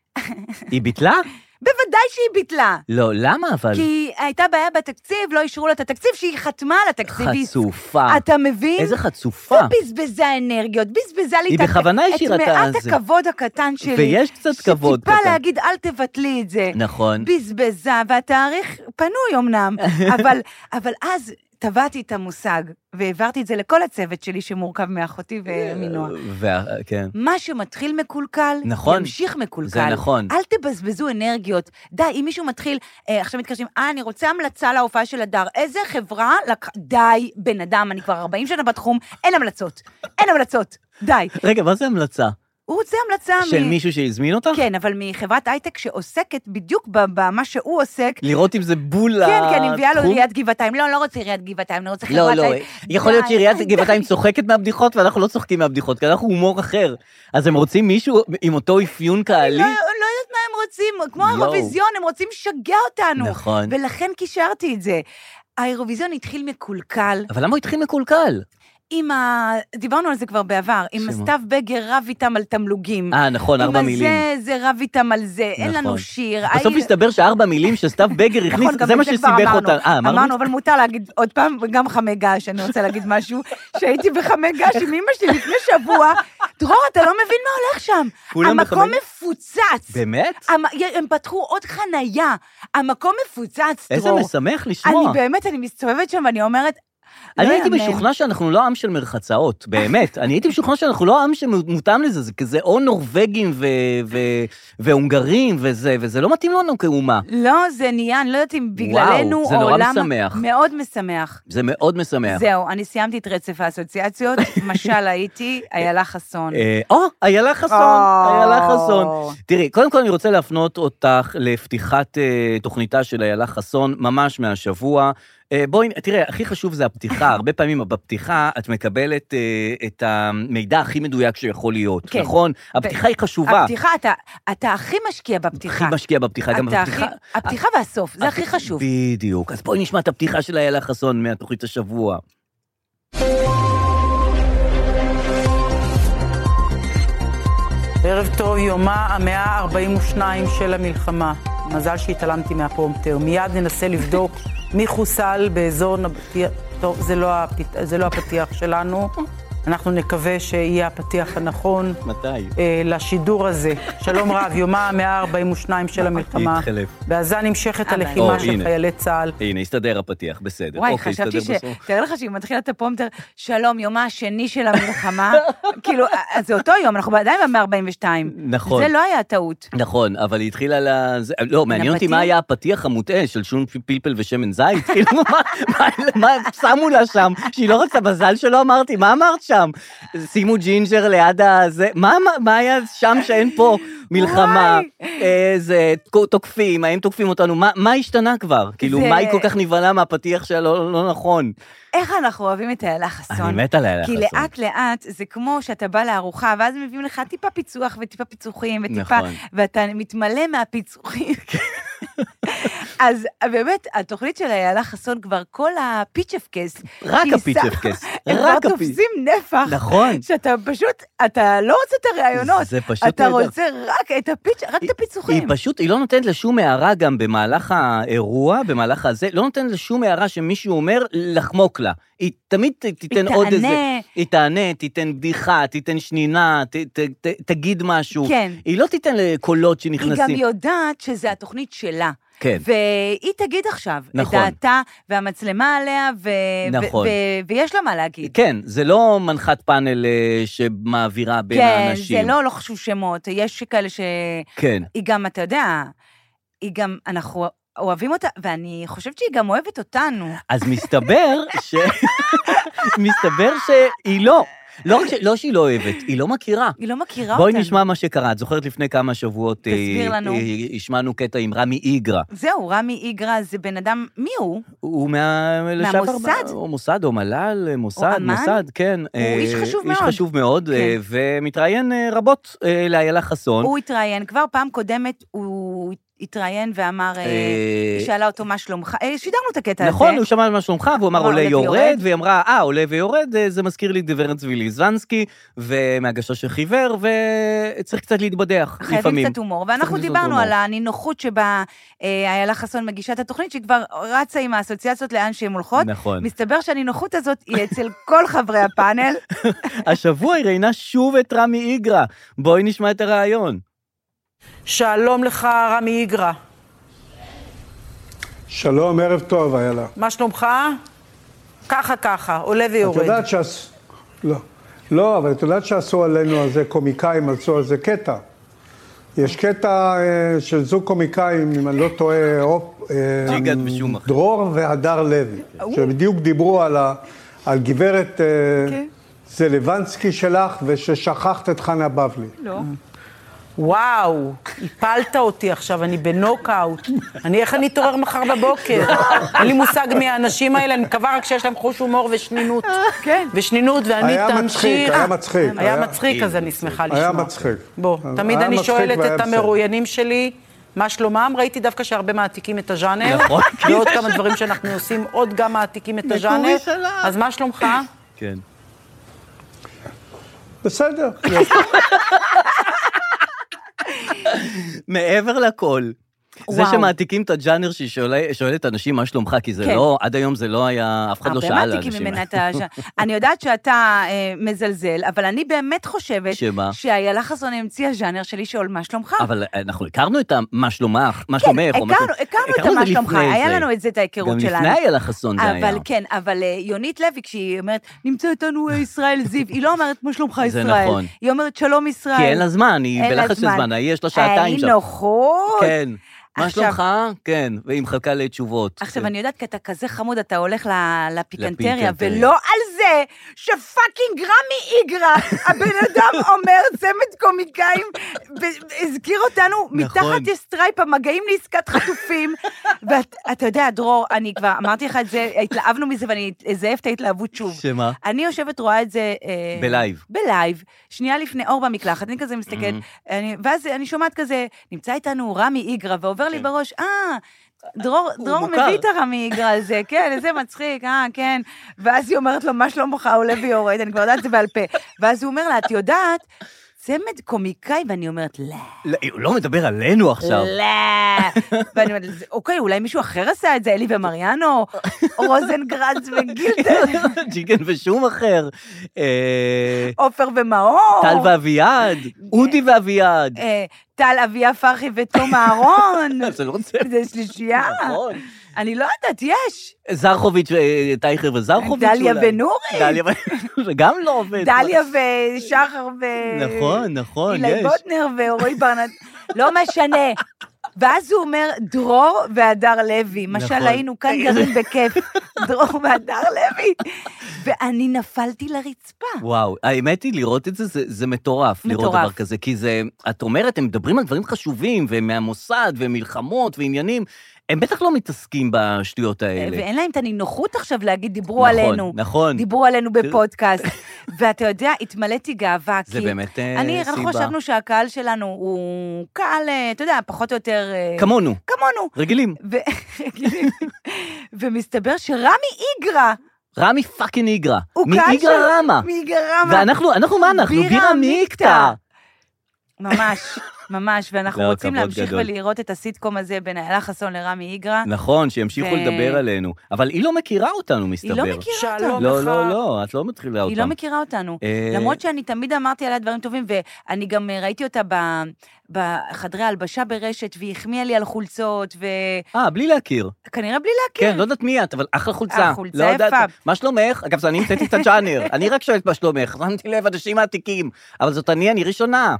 היא ביטלה? בוודאי שהיא ביטלה. לא, למה אבל? כי הייתה בעיה בתקציב, לא אישרו לה את התקציב, שהיא חתמה על התקציב. חצופה. אתה מבין? איזה חצופה. ובזבזה אנרגיות, בזבזה לי היא בכוונה השאירה את זה. מעט הכבוד הקטן שלי. ויש קצת כבוד קטן. שטיפה להגיד, אל תבטלי את זה. נכון. בזבזה, והתאריך פנוי אמנם, אבל, אבל אז... טבעתי את המושג, והעברתי את זה לכל הצוות שלי שמורכב מאחותי ומנוע. כן. מה שמתחיל מקולקל, נכון. ימשיך מקולקל. זה נכון. אל תבזבזו אנרגיות. די, אם מישהו מתחיל, אה, עכשיו מתקשרים, אה, אני רוצה המלצה להופעה של הדר. איזה חברה? לק... די, בן אדם, אני כבר ארבעים שנה בתחום, אין המלצות. אין המלצות. די. רגע, מה זה המלצה? הוא רוצה המלצה של מ... מישהו שהזמין אותך? כן, אבל מחברת הייטק שעוסקת בדיוק במה שהוא עוסק. לראות אם זה בול לתחום? כן, כן, היא מביאה לו עיריית גבעתיים. לא, לא רוצה עיריית גבעתיים, לא רוצה חברת... לא, לא, יכול להיות שעיריית גבעתיים צוחקת מהבדיחות, ואנחנו לא צוחקים מהבדיחות, כי אנחנו הומור אחר. אז הם רוצים מישהו עם אותו אפיון קהלי? לא יודעת מה הם רוצים, כמו האירוויזיון, הם רוצים לשגע אותנו. נכון. ולכן קישרתי את זה. האירוויזיון התחיל מקולקל. אבל למה הוא התחיל מקולקל? עם ה... דיברנו על זה כבר בעבר, עם הסתיו בגר רב איתם על תמלוגים. אה, נכון, ארבע מילים. עם זה, זה רב איתם על זה, אין לנו שיר. בסוף מסתבר שארבע מילים שסתיו בגר הכניס, זה מה שסיבך אותה. אמרנו, אבל מותר להגיד עוד פעם, גם חמי גש, אני רוצה להגיד משהו, שהייתי בחמי גש עם אמא שלי לפני שבוע, דרור, אתה לא מבין מה הולך שם. המקום מפוצץ. באמת? הם פתחו עוד חנייה, המקום מפוצץ, דרור. איזה משמח לשמוע. אני באמת, אני מסתובבת שם ואני אומרת, אני הייתי משוכנע שאנחנו לא עם של מרחצאות, באמת. אני הייתי משוכנע שאנחנו לא עם שמותאם לזה, זה כזה או נורווגים והונגרים וזה, וזה לא מתאים לנו כאומה. לא, זה נהיה, אני לא יודעת אם בגללנו או למה. זה נורא משמח. מאוד משמח. זה מאוד משמח. זהו, אני סיימתי את רצף האסוציאציות, משל הייתי, איילה חסון. או, איילה חסון, איילה חסון. תראי, קודם כל אני רוצה להפנות אותך לפתיחת תוכניתה של איילה חסון, ממש מהשבוע. בואי, תראה, הכי חשוב זה הפתיחה, הרבה פעמים בפתיחה את מקבלת את המידע הכי מדויק שיכול להיות, נכון? הפתיחה היא חשובה. הפתיחה, אתה הכי משקיע בפתיחה. הכי משקיע בפתיחה, גם בפתיחה. הפתיחה והסוף, זה הכי חשוב. בדיוק, אז בואי נשמע את הפתיחה של איילה חסון מהתוכנית השבוע. ערב טוב, יומה המאה ה-ארבעים ושתיים של המלחמה. מזל שהתעלמתי מהפרומטר. מיד ננסה לבדוק מי חוסל באזור נבטיה. טוב, זה לא, הפת... זה לא הפתיח שלנו. אנחנו נקווה שיהיה הפתיח הנכון. מתי? אה, לשידור הזה. שלום רב, יומה המאה ה-ארבעים ושתיים של המלחמה. התחלף. בעזה נמשכת הלחימה של חיילי צה"ל. הנה, הסתדר הפתיח, בסדר. וואי, חשבתי ש... תראה לך שהיא מתחילה את הפרומטר, שלום, יומה השני של המלחמה. כאילו, זה אותו יום, אנחנו עדיין ב-מאה ארבעים ושתיים. נכון. זה לא היה טעות. נכון, אבל היא התחילה ל... לא, מעניין אותי מה היה הפתיח המוטעה של שום פלפל ושמן זית. כאילו, מה שמו לה שם? שהיא לא רצה בזל שלא אמרתי, מה אמרת שם? שימו ג'ינג'ר ליד הזה, מה, מה היה שם שאין פה מלחמה, איזה תוקפים, האם תוקפים אותנו, מה, מה השתנה כבר? כאילו, מה היא כל כך נבהלה מהפתיח שלא לא נכון? איך אנחנו אוהבים את איילה חסון? אני מת על איילה חסון. כי לאט לאט זה כמו שאתה בא לארוחה, ואז מביאים לך טיפה פיצוח וטיפה פיצוחים, וטיפה, נכון. ואתה מתמלא מהפיצוחים. אז באמת, התוכנית של איילה חסון כבר כל הפיצ'פקס, רק הפיצ'פקס, הם כבר תופסים נפח, נכון. שאתה פשוט, אתה לא רוצה את הרעיונות, זה פשוט אתה רוצה רק את הפיצ', רק את הפיצוחים. היא פשוט, היא לא נותנת לשום הערה גם במהלך האירוע, במהלך הזה, לא נותנת לשום הערה שמישהו אומר לחמוק לה. היא תמיד תיתן עוד איזה, היא תענה, תיתן בדיחה, תיתן שנינה, ת, ת, ת, תגיד משהו. כן. היא לא תיתן לקולות שנכנסים. היא גם יודעת שזה התוכנית שלה. כן. והיא תגיד עכשיו, נכון. את דעתה והמצלמה עליה, ו- נכון. ו- ו- ויש לה מה להגיד. כן, זה לא מנחת פאנל שמעבירה בין כן, האנשים. כן, זה לא, לא חשוב שמות, יש כאלה ש... כן. היא גם, אתה יודע, היא גם, אנחנו אוהבים אותה, ואני חושבת שהיא גם אוהבת אותנו. אז מסתבר ש... מסתבר שהיא לא... לא רק ש... לא שהיא לא אוהבת, היא לא מכירה. היא לא מכירה בואי אותנו. נשמע מה שקרה. את זוכרת לפני כמה שבועות... תסביר לנו. השמענו קטע עם רמי איגרא. זהו, רמי איגרא זה בן אדם, מי הוא? הוא מה... מהמוסד? או מוסד, או מל"ל, מוסד, מוסד, כן. הוא איש חשוב מאוד. איש חשוב מאוד, ומתראיין רבות לאיילה חסון. הוא התראיין, כבר פעם קודמת הוא... התראיין ואמר, היא שאלה אותו מה שלומך, שידרנו את הקטע הזה. נכון, הוא שמע מה שלומך, והוא אמר עולה יורד, והיא אמרה, אה, עולה ויורד, זה מזכיר לי גברת ויליזנסקי, ומהגשה שחיוור, וצריך קצת להתבדח לפעמים. חייבים קצת הומור, ואנחנו דיברנו על הנינוחות שבה איילה חסון מגישה את התוכנית, שכבר רצה עם האסוציאציות לאן שהן הולכות. נכון. מסתבר שהנינוחות הזאת היא אצל כל חברי הפאנל. השבוע היא ראיינה שוב את רמי איגרא. בואי נשמע את הרעיון. שלום לך, רמי איגרא. שלום, ערב טוב, איילה. מה שלומך? ככה ככה, עולה ויורד. את יודעת שעשו... לא. לא, אבל את יודעת שעשו עלינו על זה קומיקאים, עשו על זה קטע. יש קטע של זוג קומיקאים, אם אני לא טועה, דרור והדר לוי, שבדיוק דיברו על גברת זלוונסקי שלך, וששכחת את חנה בבלי. לא. וואו, הפלת אותי עכשיו, אני בנוקאוט. אני, איך אני אתעורר מחר בבוקר? אין לי מושג מהאנשים האלה, אני מקווה רק שיש להם חוש הומור ושנינות. כן. ושנינות, ואני תמשיך. היה מצחיק, היה מצחיק. היה מצחיק, אז אני שמחה לשמוע. היה מצחיק. בוא, תמיד אני שואלת את המרואיינים שלי, מה שלומם? ראיתי דווקא שהרבה מעתיקים את הז'אנר. נכון. ועוד כמה דברים שאנחנו עושים, עוד גם מעתיקים את הז'אנר. אז מה שלומך? כן. בסדר. מעבר לכל, זה שמעתיקים את הג'אנר שהיא שואלת אנשים מה שלומך, כי זה לא, עד היום זה לא היה, אף אחד לא שאל לאנשים. הרבה מעתיקים ממנה את הג'אנר. אני יודעת שאתה מזלזל, אבל אני באמת חושבת שאיילה חסון המציאה הג'אנר שלי שואל מה שלומך. אבל אנחנו הכרנו את מה שלומך, מה שלומך. כן, הכרנו את מה שלומך, היה לנו את זה, את ההיכרות שלנו. גם לפני איילה חסון זה היה. אבל כן, אבל יונית לוי, כשהיא אומרת, נמצא איתנו ישראל זיו, היא לא אומרת מה שלומך ישראל. היא אומרת שלום ישראל. כי אין לה זמן, היא בלחץ של זמן, יש לה שעתיים שם. היא נוחות. כן. מה שלומך? כן, והיא מחלקה לתשובות. עכשיו, אני יודעת, כי אתה כזה חמוד, אתה הולך לפיקנטריה, ולא על זה שפאקינג רמי איגרא, הבן אדם אומר צמד קומיקאים, והזכיר אותנו, מתחת יש סטרייפ, המגעים לעסקת חטופים, ואתה יודע, דרור, אני כבר אמרתי לך את זה, התלהבנו מזה, ואני אזהב את ההתלהבות שוב. שמה? אני יושבת, רואה את זה... בלייב. בלייב, שנייה לפני אור במקלחת, אני כזה מסתכלת, ואז אני שומעת כזה, נמצא איתנו רמי איגרא, ועובר לי בראש, אה, דרור, דרור מביא את הרמי איגרא על זה, כן, איזה מצחיק, אה, כן, ואז היא אומרת לו, מה שלומך, עולה ויורד, אני כבר יודעת את זה בעל פה, ואז הוא אומר לה, את יודעת, צמד קומיקאי, ואני אומרת, לא. הוא לא מדבר עלינו עכשיו. לא. ואני אומרת, אוקיי, אולי מישהו אחר עשה את זה, אלי ומריאנו, רוזנגרץ וגילטר. ג'יגן ושום אחר. עופר ומאור. טל ואביעד, אודי ואביעד. טל אביה פרחי ותום אהרון. זה לא רוצה. זה שלישייה. נכון. אני לא יודעת, יש. זרחוביץ' טייכר וזרחוביץ'. דליה ונורי. דליה ונורי, גם לא עובד. דליה ושחר ו... נכון, נכון, יש. אילי בוטנר ואורוי ברנט. לא משנה. ואז הוא אומר, דרור והדר לוי. משל היינו כאן גרים בכיף. דרור והדר לוי. ואני נפלתי לרצפה. וואו, האמת היא, לראות את זה, זה, זה מטורף. מטורף. לראות דבר כזה, כי זה, את אומרת, הם מדברים על דברים חשובים, ומהמוסד, ומלחמות, ועניינים, הם בטח לא מתעסקים בשטויות האלה. ואין להם את הנינוחות עכשיו להגיד, דיברו נכון, עלינו. נכון. דיברו עלינו בפודקאסט. ואתה יודע, התמלאתי גאווה, זה כי באמת אני, סיבה. אנחנו חשבנו שהקהל שלנו הוא קהל, אתה יודע, פחות או יותר... כמונו. כמונו. רגילים. ו... רגילים. ומסתבר שרמי איגרא, רמי פאקינג איגרא. מאיגרא רמה. מאיגרא רמה. ואנחנו, אנחנו מה אנחנו? בירה מיקטה. ממש, ממש, ואנחנו לא, רוצים להמשיך גדול. ולראות את הסיטקום הזה בין איילה חסון לרמי איגרא. נכון, שימשיכו ו... לדבר עלינו. אבל היא לא מכירה אותנו, מסתבר. היא לא מכירה אותנו. לא, לא, לא, את לא מתחילה אותנו. היא לא מכירה אותנו. למרות שאני תמיד אמרתי עליה דברים טובים, ואני גם ראיתי אותה ב... בחדרי הלבשה ברשת, והיא החמיאה לי על חולצות, ו... אה, בלי להכיר. כנראה בלי להכיר. כן, לא יודעת מי את, אבל אחלה חולצה. החולצה יפה. מה שלומך? אגב, אני המצאתי את הג'אנר. אני רק שואלת מה שלומך. שמתי לב, אנשים העתיקים. אבל זאת אני, אני ראשונה.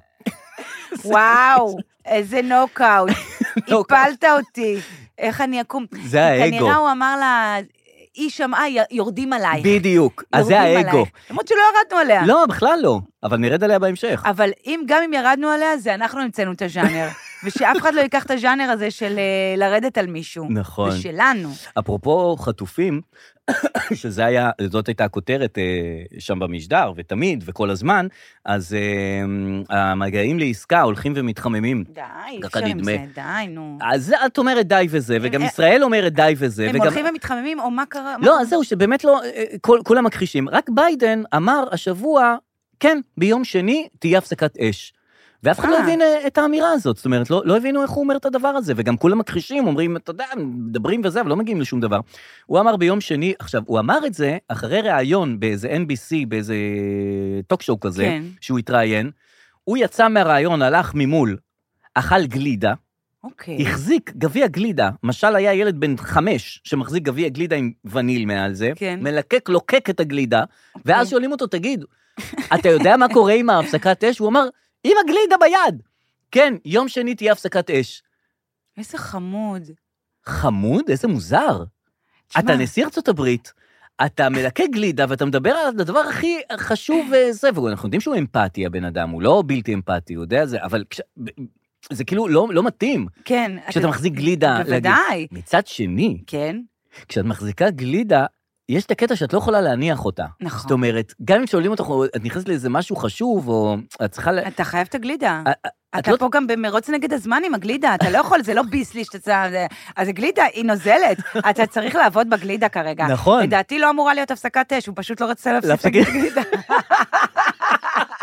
וואו, איזה נוקאוט. הפלת אותי. איך אני אקום? זה האגו. כנראה הוא אמר לה... היא שמעה, יורדים עלייך. בדיוק, אז זה האגו. למרות שלא ירדנו עליה. לא, בכלל לא, אבל נרד עליה בהמשך. אבל אם, גם אם ירדנו עליה, זה אנחנו המצאנו את הז'אנר. ושאף אחד לא ייקח את הז'אנר הזה של לרדת על מישהו. נכון. ושלנו. אפרופו חטופים, שזה היה, זאת הייתה הכותרת שם במשדר, ותמיד, וכל הזמן, אז המגעים לעסקה הולכים ומתחממים. די, אפשר עם זה, די, נו. אז את אומרת די וזה, וגם ישראל אומרת די וזה. הם הולכים ומתחממים, או מה קרה? לא, אז זהו, שבאמת לא, כולם מכחישים. רק ביידן אמר השבוע, כן, ביום שני תהיה הפסקת אש. ואף אחד לא הבין את האמירה הזאת, זאת אומרת, לא, לא הבינו איך הוא אומר את הדבר הזה, וגם כולם מכחישים, אומרים, אתה יודע, מדברים וזה, אבל לא מגיעים לשום דבר. הוא אמר ביום שני, עכשיו, הוא אמר את זה אחרי ראיון באיזה אן בי סי, באיזה טוק-שואו כזה, כן. שהוא התראיין, הוא יצא מהראיון, הלך ממול, אכל גלידה, אוקיי. החזיק גביע גלידה, משל היה ילד בן חמש, שמחזיק גביע גלידה עם וניל מעל זה, כן. מלקק, לוקק את הגלידה, אוקיי. ואז שואלים אותו, תגיד, אתה יודע מה קורה עם ההפסקת אש? הוא אמר, עם הגלידה ביד. כן, יום שני תהיה הפסקת אש. איזה חמוד. חמוד? איזה מוזר. תשמע. אתה נשיא ארצות הברית, אתה מלקק גלידה, ואתה מדבר על הדבר הכי חשוב וזה, ואנחנו יודעים שהוא אמפתי, הבן אדם, הוא לא בלתי אמפתי, הוא יודע זה, אבל כש... זה כאילו לא, לא מתאים. כן. כשאתה אתה... מחזיק גלידה. בוודאי. להגיד... מצד שני. כן. כשאת מחזיקה גלידה, יש את הקטע שאת לא יכולה להניח אותה. נכון. זאת אומרת, גם אם שואלים אותך, את נכנסת לאיזה משהו חשוב, או את צריכה... אתה חייב את הגלידה. אתה פה גם במרוץ נגד הזמן עם הגלידה, אתה לא יכול, זה לא ביסלי שאתה... אז הגלידה היא נוזלת, אתה צריך לעבוד בגלידה כרגע. נכון. לדעתי לא אמורה להיות הפסקת אש, הוא פשוט לא רצה להפסיק את הגלידה.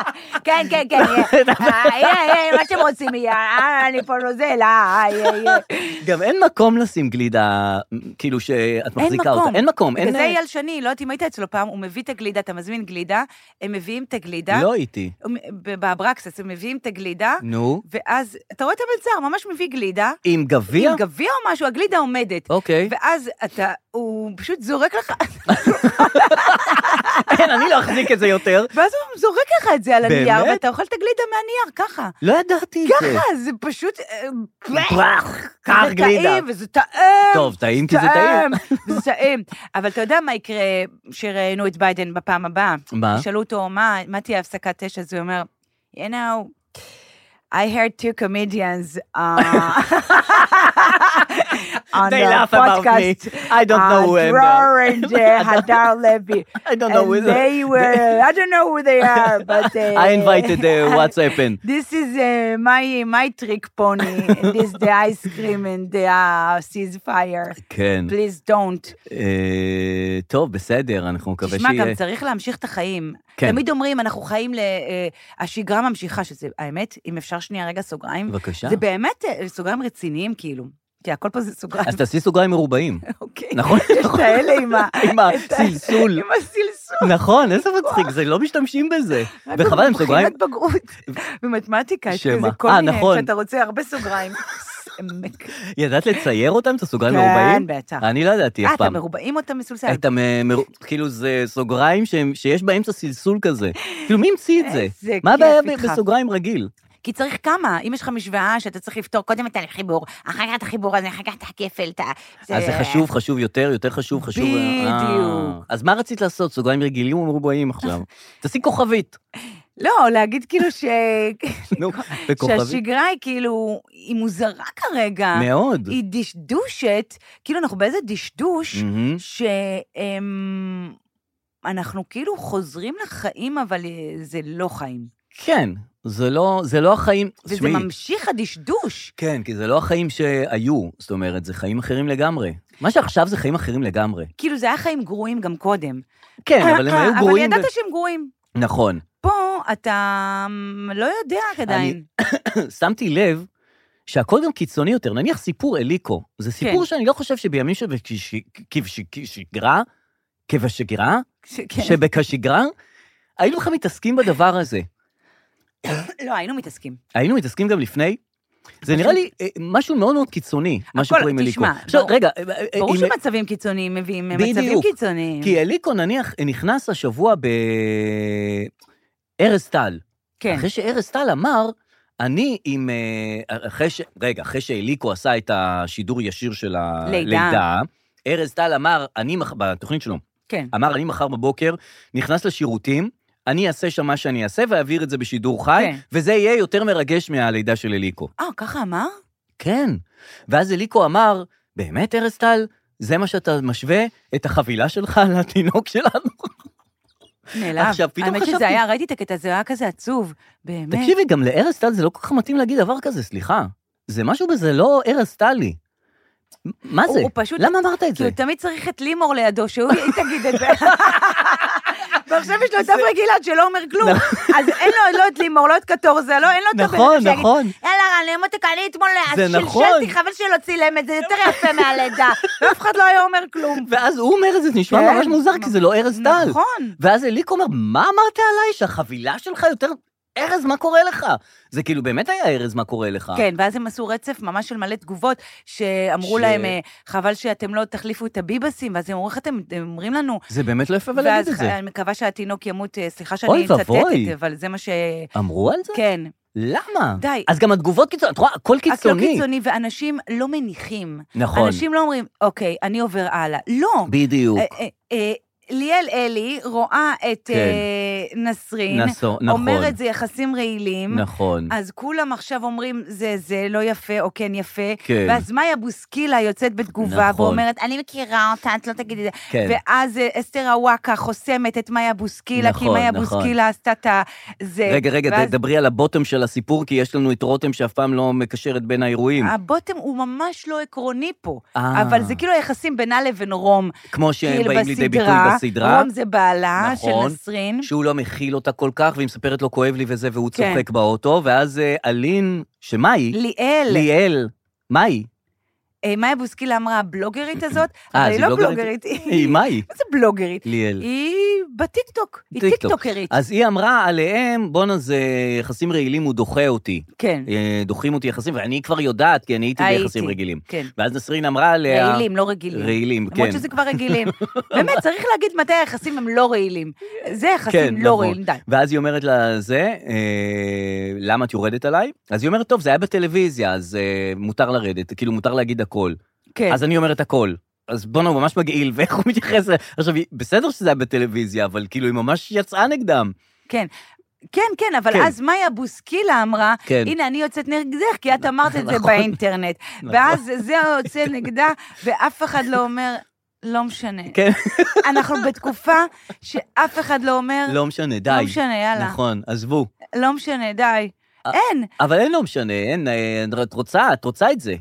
כן, כן, כן, מה שאתם רוצים יהיה, אני פה לא זה, לא, גם אין מקום לשים גלידה, כאילו שאת מחזיקה אותה. אין מקום. וזה ילשני, לא יודעת אם היית אצלו פעם, הוא מביא את הגלידה, אתה מזמין גלידה, הם מביאים את הגלידה. לא איתי. בברקסס, הם מביאים את הגלידה. נו. ואז, אתה רואה את המלצר, ממש מביא גלידה. עם גביע? עם גביע או משהו, הגלידה עומדת. אוקיי. ואז אתה, הוא פשוט זורק לך... אין, אני לא אחזיק את זה יותר. ואז הוא זורק לך את זה על הנייר, ואתה אוכל את הגלידה מהנייר, ככה. לא ידעתי את זה. ככה, זה פשוט... פרח, קח גלידה. זה טעים, וזה טעים. טוב, טעים כי זה טעים. זה טעים. אבל אתה יודע מה יקרה שראינו את ביידן בפעם הבאה? מה? שאלו אותו, מה תהיה הפסקת תשע? אז הוא אומר, you know... I heard two comedians uh, on they the laugh podcast. About me. I don't know uh, when. Dror and uh, Hadar Levy. I don't know and who they were. I don't know who they are, but uh, I invited uh, what's happened. This is uh, my my trick pony. This the ice cream and the uh, ceasefire. כן. Please don't. Uh, טוב, בסדר, אנחנו מקווה שיהיה... שיהיה... תשמע, גם צריך להמשיך את החיים. כן. תמיד אומרים, אנחנו חיים ל... השגרה ממשיכה, שזה, האמת, אם אפשר שנייה רגע סוגריים. בבקשה. זה באמת סוגריים רציניים, כאילו. כי הכל פה זה סוגריים. אז תעשי סוגריים מרובעים. אוקיי. נכון? יש את האלה עם ה... עם הסלסול. עם הסלסול. נכון, איזה מצחיק, זה לא משתמשים בזה. וחבל, הם סוגריים... רק בגרות. במתמטיקה, יש כזה כל מיני, שאתה רוצה הרבה סוגריים. ידעת לצייר אותם, את הסוגריים כן, מרובעים? כן, בטח. אני לא ידעתי אף פעם. אתה מרובעים אותם מסולסל? כאילו זה סוגריים שיש באמצע סלסול כזה. כאילו מי המציא את זה? מה הבעיה בסוגריים רגיל? כי צריך כמה, אם יש לך משוואה שאתה צריך לפתור קודם את החיבור, אחר כך את החיבור הזה, אחר כך את הכפל, אז זה חשוב, חשוב יותר, יותר חשוב, חשוב. בדיוק. אז מה רצית לעשות? סוגריים רגילים או מרובעים עכשיו? תעשי כוכבית. לא, להגיד כאילו ש... נו, בכוכבית. שהשגרה היא כאילו, היא מוזרה כרגע. מאוד. היא דשדושת, כאילו אנחנו באיזה דשדוש, שאנחנו כאילו חוזרים לחיים, אבל זה לא חיים. כן. זה לא, זה לא החיים... וזה שמי, ממשיך הדשדוש. כן, כי זה לא החיים שהיו, זאת אומרת, זה חיים אחרים לגמרי. מה שעכשיו זה חיים אחרים לגמרי. כאילו זה היה חיים גרועים גם קודם. כן, אבל הם היו גרועים... אבל ידעת שהם גרועים. נכון. פה אתה לא יודע עדיין. שמתי לב שהכל גם קיצוני יותר. נניח סיפור אליקו. זה סיפור שאני לא חושב שבימים שבשגרה, כבשגרה, שבכשגרה, היינו לך מתעסקים בדבר הזה. לא, היינו מתעסקים. היינו מתעסקים גם לפני? זה נראה לי משהו מאוד מאוד קיצוני, מה שקורה עם אליקו. תשמע, ברור שמצבים קיצוניים מביאים מצבים קיצוניים. כי אליקו נניח נכנס השבוע בארז טל. כן. אחרי שארז טל אמר, אני עם... רגע, אחרי שאליקו עשה את השידור ישיר של הלידה, ארז טל אמר, בתוכנית שלו, אמר, אני מחר בבוקר, נכנס לשירותים, אני אעשה שם מה שאני אעשה, ואעביר את זה בשידור חי, כן. וזה יהיה יותר מרגש מהלידה של אליקו. אה, ככה אמר? כן. ואז אליקו אמר, באמת, ארז טל, זה מה שאתה משווה את החבילה שלך לתינוק שלנו? נעלב. עכשיו, פתאום חשבתי... האמת שזה היה, ראיתי את הקטע, זה היה כזה עצוב, באמת. תקשיבי, גם לארז טל זה לא כל כך מתאים להגיד דבר כזה, סליחה. זה משהו בזה לא ארז טלי. מה זה? למה אמרת את זה? כי הוא תמיד צריך את לימור לידו, שהוא תגיד את זה. ועכשיו יש לו את אברי גלעד שלא אומר כלום, אז אין לו לא את לימור, לא את קטורזה, לא, אין לו את הבן. נכון, נכון. יאללה, אני מותק, אני אתמול שלשלתי, חבל שלא צילם את זה, יותר יפה מהלידה, ואף אחד לא היה אומר כלום. ואז הוא אומר את זה, נשמע ממש מוזר, כי זה לא ארז טל. נכון. ואז אליקו אומר, מה אמרת עליי, שהחבילה שלך יותר... ארז, מה קורה לך? זה כאילו באמת היה ארז, מה קורה לך? כן, ואז הם עשו רצף ממש של מלא תגובות, שאמרו ש... להם, חבל שאתם לא תחליפו את הביבסים, ואז הם אומרים, איך אתם אומרים לנו? זה באמת לא יפה ולהגיד את זה. ואז אני מקווה שהתינוק ימות, סליחה שאני מצטטת, אבל זה מה ש... אמרו על זה? כן. למה? די. אז גם התגובות קיצוני, את רואה, הכל קיצוני. הכל קיצוני, ואנשים לא מניחים. נכון. אנשים לא אומרים, אוקיי, אני עובר הלאה. לא. בדיוק. ליאל אלי רואה את נסרין, אומרת זה יחסים רעילים, נכון. אז כולם עכשיו אומרים זה זה לא יפה או כן יפה, ואז מאיה בוסקילה יוצאת בתגובה ואומרת אני מכירה אותה, את לא תגידי את זה, ואז אסתר הוואקה חוסמת את מאיה בוסקילה, כי מאיה בוסקילה עשתה את זה. רגע, רגע, דברי על הבוטם של הסיפור, כי יש לנו את רותם שאף פעם לא מקשרת בין האירועים. הבוטם הוא ממש לא עקרוני פה, אבל זה כאילו היחסים בינה לבין רום, כמו שהם באים לידי ביטוי בסדרה. רום זה בעלה נכון, של נסרין. שהוא לא מכיל אותה כל כך, והיא מספרת לו כואב לי וזה, והוא כן. צוחק באוטו, ואז אלין, שמה היא? ליאל. ליאל. מה היא? מאיה בוסקילה אמרה, הבלוגרית הזאת, אבל היא לא בלוגרית. היא, מה היא? מה זה בלוגרית? ליאל. היא בטיקטוק, היא טיקטוקרית. אז היא אמרה עליהם, בוא'נה, זה יחסים רעילים, הוא דוחה אותי. כן. דוחים אותי יחסים, ואני כבר יודעת, כי אני הייתי ביחסים רגילים. כן. ואז נסרין אמרה עליה... רעילים, לא רגילים. רעילים, כן. למרות שזה כבר רגילים. באמת, צריך להגיד מתי היחסים הם לא רעילים. זה יחסים לא רעילים, די. ואז היא אומרת לה, זה, למה את יורדת עליי? אז היא אומרת, טוב, זה היה בטלוויזיה, אז מותר לרדת, כאילו מותר להגיד הכל. כן. אז אני אומרת הכל. אז בואו, הוא ממש מגעיל, ואיך הוא מתייחס? עכשיו, בסדר שזה היה בטלוויזיה, אבל כאילו היא ממש יצאה נגדם. כן. כן, כן, אבל אז מאיה בוסקילה אמרה, הנה, אני יוצאת נגדך, כי את אמרת את זה באינטרנט. ואז זה יוצא נגדה, ואף אחד לא אומר, לא משנה. כן. אנחנו בתקופה שאף אחד לא אומר, לא משנה, די. לא משנה, יאללה. נכון, עזבו. לא משנה, די. אין. אבל אין לא משנה, אין, את רוצה, את רוצה את זה.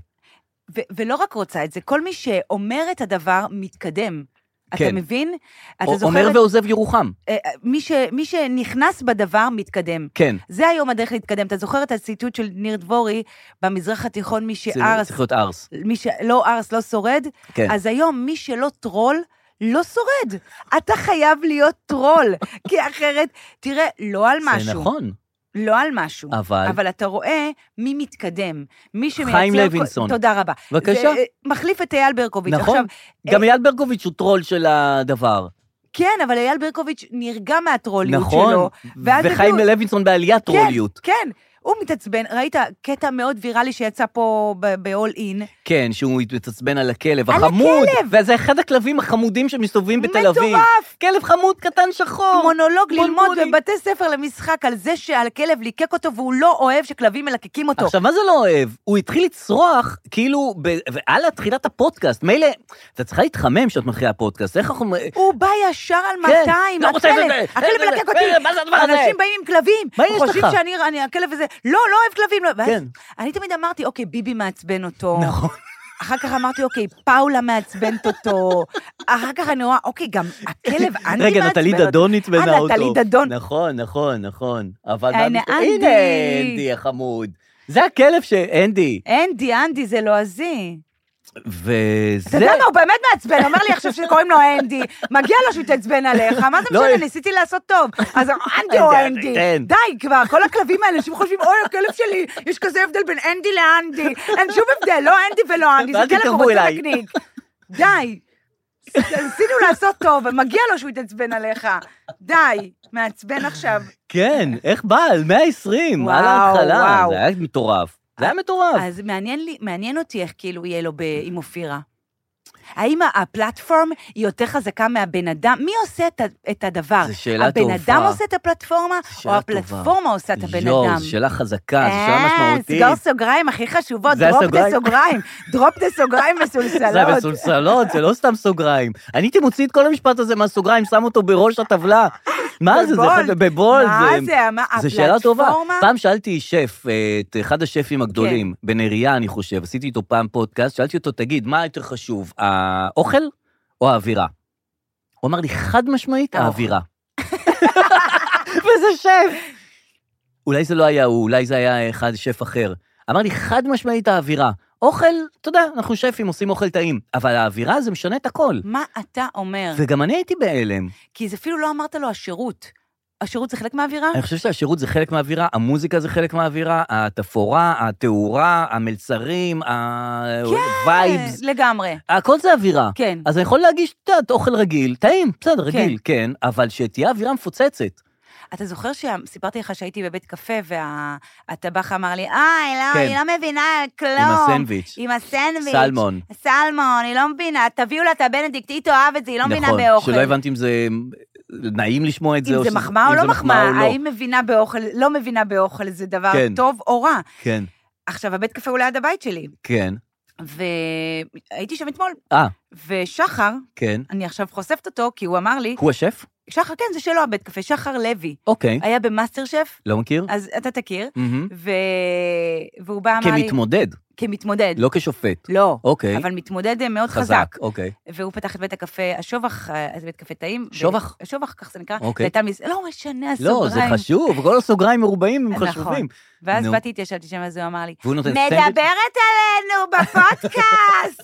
ולא רק רוצה את זה, כל מי שאומר את הדבר מתקדם. כן. אתה מבין? אתה זוכרת... אומר ועוזב ירוחם. מי, ש... מי שנכנס בדבר מתקדם. כן. זה היום הדרך להתקדם. אתה זוכר את הציטוט של ניר דבורי, במזרח התיכון, מי שארס... צריך להיות ארס. מי שלא ארס, לא שורד. כן. אז היום מי שלא טרול, לא שורד. אתה חייב להיות טרול. כי אחרת, תראה, לא על משהו. זה נכון. לא על משהו, אבל... אבל אתה רואה מי מתקדם, מי שמייצר... חיים לוינסון. תודה רבה. בבקשה. זה מחליף את אייל ברקוביץ'. נכון, עכשיו, גם אייל ברקוביץ' הוא טרול של הדבר. כן, אבל אייל ברקוביץ' נרגע מהטרוליות נכון, שלו. נכון, וחיים הוא... לוינסון בעליית טרוליות. כן, כן. הוא מתעצבן, ראית קטע מאוד ויראלי שיצא פה ב-all in. כן, שהוא מתעצבן על הכלב, על החמוד. הכלב. וזה אחד הכלבים החמודים שמסתובבים בתל אביב. מטורף. כלב חמוד קטן שחור. מונולוג ללמוד בבתי ספר למשחק על זה שעל הכלב ליקק אותו, והוא לא אוהב שכלבים מלקקים אותו. עכשיו, מה זה לא אוהב? הוא התחיל לצרוח, כאילו, ועל התחילת הפודקאסט, מילא, אתה צריכה להתחמם שאת מתחילה הפודקאסט, איך אנחנו... הוא בא ישר על מאתיים, הכלב, הכלב מלקק אותי. אנשים באים עם כלבים. מה יש לך? חושבים שאני הכלב הזה, לא, לא אוהב כלבים. ואז אני תמיד אמרתי, אוקיי, ביבי מעצבן אותו. נכון. אחר כך אמרתי, אוקיי, פאולה מעצבנת אותו. אחר כך אני רואה, אוקיי, גם הכלב אנדי מעצבן אותו. רגע, נטלי דדון נצבנה אותו. נטלי דדון. נכון, נכון, נכון. אבל... הנה, אנדי. הנה, אנדי החמוד. זה הכלב שאנדי. אנדי, אנדי, זה לא עזי. וזה... אתה יודע מה, הוא באמת מעצבן, אומר לי עכשיו שקוראים לו אנדי, מגיע לו שהוא תעצבן עליך, מה זה משנה, ניסיתי לעשות טוב, אז אנדי או אנדי, די כבר, כל הכלבים האלה, אנשים חושבים, אוי, הכלב שלי, יש כזה הבדל בין אנדי לאנדי, אין שום הבדל, לא אנדי ולא אנדי, זה כלב הוא רוצה לקניק, די, ניסינו לעשות טוב, מגיע לו שהוא יתעצבן עליך, די, מעצבן עכשיו. כן, איך בעל, מאה ועשרים, על ההתחלה, זה היה מטורף. זה היה מטורף. אז מעניין לי, מעניין אותי איך כאילו יהיה לו עם אופירה. האם הפלטפורם היא יותר חזקה מהבן אדם? מי עושה את הדבר? זו שאלה טובה. הבן אדם עושה את הפלטפורמה, או הפלטפורמה עושה את הבן אדם? זו שאלה חזקה, זו שאלה משמעותית. סגור סוגריים, הכי חשובות, דרופ דה סוגריים. דרופ דה סוגריים מסולסלות. זה מסולסלות, זה לא סתם סוגריים. אני הייתי מוציא את כל המשפט הזה מהסוגריים, שם אותו בראש הטבלה. מה זה? זה בבול. מה זה? זו שאלה טובה. פעם שאלתי שף, את אחד השפים הגדולים, בנריה, אני חושב, עשיתי איתו פעם פודקאסט, שאלתי אותו, תגיד, מה יותר חשוב, האוכל או האווירה? הוא אמר לי, חד משמעית, האווירה. וזה שף. אולי זה לא היה הוא, אולי זה היה אחד שף אחר. אמר לי, חד משמעית האווירה. אוכל, אתה יודע, אנחנו שפים, עושים אוכל טעים, אבל האווירה זה משנה את הכל. מה אתה אומר? וגם אני הייתי בהלם. כי זה אפילו לא אמרת לו השירות. השירות זה חלק מהאווירה? אני חושב שהשירות זה חלק מהאווירה, המוזיקה זה חלק מהאווירה, התפאורה, התאורה, המלצרים, הווייבס. כן, לגמרי. הכל זה אווירה. כן. אז אני יכול להגיש את אוכל רגיל, טעים, בסדר, רגיל, כן, אבל שתהיה אווירה מפוצצת. אתה זוכר שסיפרתי לך שהייתי בבית קפה, והטבח אמר לי, אה, היא לא מבינה כלום. עם הסנדוויץ'. עם הסנדוויץ'. סלמון. סלמון, היא לא מבינה, תביאו לה את הבנדיקט, היא תאהב את זה, היא לא מבינה באוכל. נכון, שלא הבנתי אם זה נעים לשמוע את זה. אם זה מחמאה או לא מחמאה, האם מבינה באוכל, לא מבינה באוכל, זה דבר טוב או רע. כן. עכשיו, הבית קפה הוא ליד הבית שלי. כן. והייתי שם אתמול. אה. ושחר, כן. אני עכשיו חושפת אותו, כי הוא אמר לי... הוא השף? שחר, כן, זה שלו הבית קפה, שחר לוי. אוקיי. היה במאסטר שף. לא מכיר? אז אתה תכיר. ו... והוא בא, אמר לי... כמתמודד. כמתמודד. לא כשופט. לא. אוקיי. אבל מתמודד מאוד חזק. חזק, אוקיי. והוא פתח את בית הקפה, השובח, את בית קפה טעים. שובח? השובח, כך זה נקרא. אוקיי. והייתה מס... לא משנה, הסוגריים. לא, זה חשוב, כל הסוגריים מרובעים הם נכון. חשובים. ואז באתי, התיישבתי שם, אז הוא אמר לי, והוא נותן מדברת עלינו בפודקאסט.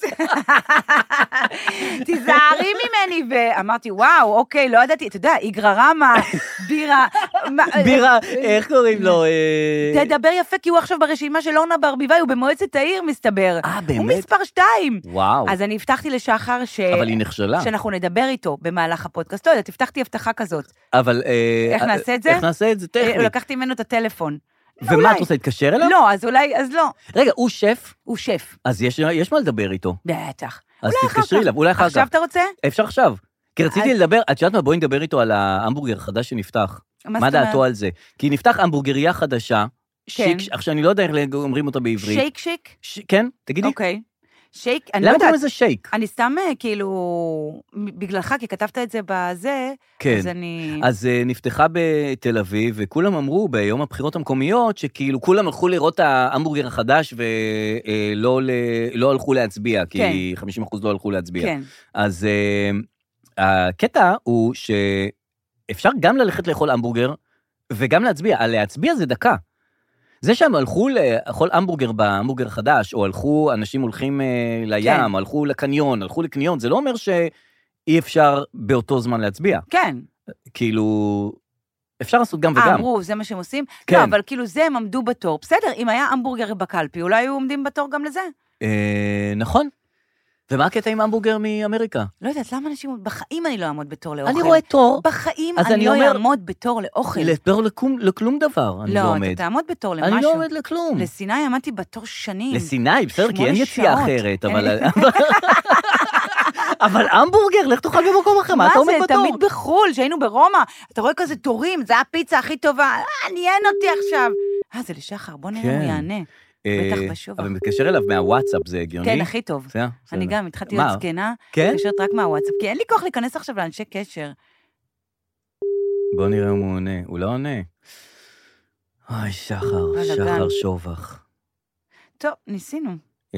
תיזהרי ממני. ואמרתי, וואו, אוקיי, לא ידעתי, אתה יודע, איגררמה, בירה. בירה, איך קוראים לו? תדבר יפה, כי הוא עכשיו ברשימה של אורנה ברביבאי, הוא במועצת העיר, מסתבר. אה, באמת? הוא מספר שתיים. וואו. אז אני הבטחתי לשחר ש... אבל היא נכשלה. שאנחנו נדבר איתו במהלך הפודקאסט. לא יודעת, הבטחתי הבטחה כזאת. אבל... איך נעשה את זה? איך נעשה את זה טכנית? לקחתי ממנו את הטלפון. ומה, את רוצה להתקשר אליו? לא, אז אולי, אז לא. רגע, הוא שף? הוא שף. אז יש, יש מה לדבר איתו. בטח. אז תתקשרי אליו, אולי אחר כך. עכשיו אתה רוצה? אפשר עכשיו. כי רציתי לדבר, את יודעת מה, בואי נדבר איתו על ההמבורגר החדש שנפתח. מה דעתו על זה? כי נפתח המבורגריה חדשה, שיק, עכשיו אני לא יודע איך אומרים אותה בעברית. שייק שיק? כן, תגידי. אוקיי. שייק, אני לא יודעת. למה קוראים לזה שייק? אני סתם כאילו, בגללך, כי כתבת את זה בזה, כן. אז אני... אז נפתחה בתל אביב, וכולם אמרו ביום הבחירות המקומיות, שכאילו כולם הלכו לראות את ההמבורגר החדש, ולא לא הלכו להצביע, כי חמישים אחוז לא הלכו להצביע. כן. אז הקטע הוא שאפשר גם ללכת לאכול המבורגר, וגם להצביע. על להצביע זה דקה. זה שהם הלכו לאכול המבורגר בהמבורגר החדש, או הלכו, אנשים הולכים לים, כן. הלכו לקניון, הלכו לקניון, זה לא אומר שאי אפשר באותו זמן להצביע. כן. כאילו, אפשר לעשות גם וגם. אמרו, זה מה שהם עושים? כן. לא, אבל כאילו זה הם עמדו בתור. בסדר, אם היה המבורגר בקלפי, אולי היו עומדים בתור גם לזה. אה, נכון. ומה הקטע עם המבורגר מאמריקה? לא יודעת, למה אנשים... בחיים אני לא אעמוד בתור לאוכל. אני רואה תור. בחיים אני לא אעמוד בתור לאוכל. לתור לכלום דבר, אני לא עומד. לא, אתה תעמוד בתור למשהו. אני לא עומד לכלום. לסיני עמדתי בתור שנים. לסיני, בסדר, כי אין יציאה אחרת, אבל... אבל המבורגר, לך תאכל במקום אחר, מה אתה עומד בתור? מה זה, תמיד בחול, שהיינו ברומא, אתה רואה כזה תורים, זה הפיצה הכי טובה, עניין אותי עכשיו. אה, זה לשחר, בוא נראה, הוא יענה. בטח בשובע. אבל מתקשר אליו מהוואטסאפ, זה הגיוני? כן, הכי טוב. אני גם התחלתי להיות זקנה, כן? מתקשרת רק מהוואטסאפ, כי אין לי כוח להיכנס עכשיו לאנשי קשר. בוא נראה אם הוא עונה, הוא לא עונה. אוי, שחר, שחר שובח. טוב, ניסינו.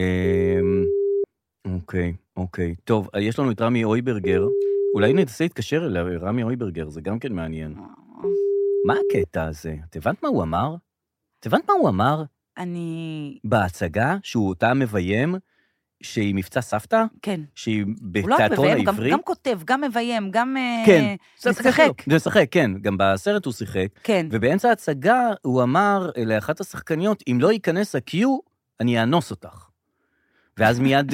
אוקיי, אוקיי. טוב, יש לנו את רמי אויברגר, אולי ננסה להתקשר אליו, רמי אויברגר, זה גם כן מעניין. מה הקטע הזה? את הבנת מה הוא אמר? את הבנת מה הוא אמר? אני... בהצגה, שהוא אותה מביים, שהיא מבצע סבתא? כן. שהיא בתיאטרון העברי? גם כותב, גם מביים, גם כן. משחק. משחק, כן. גם בסרט הוא שיחק. כן. ובאמצע ההצגה הוא אמר לאחת השחקניות, אם לא ייכנס ה-Q, אני אאנוס אותך. ואז מיד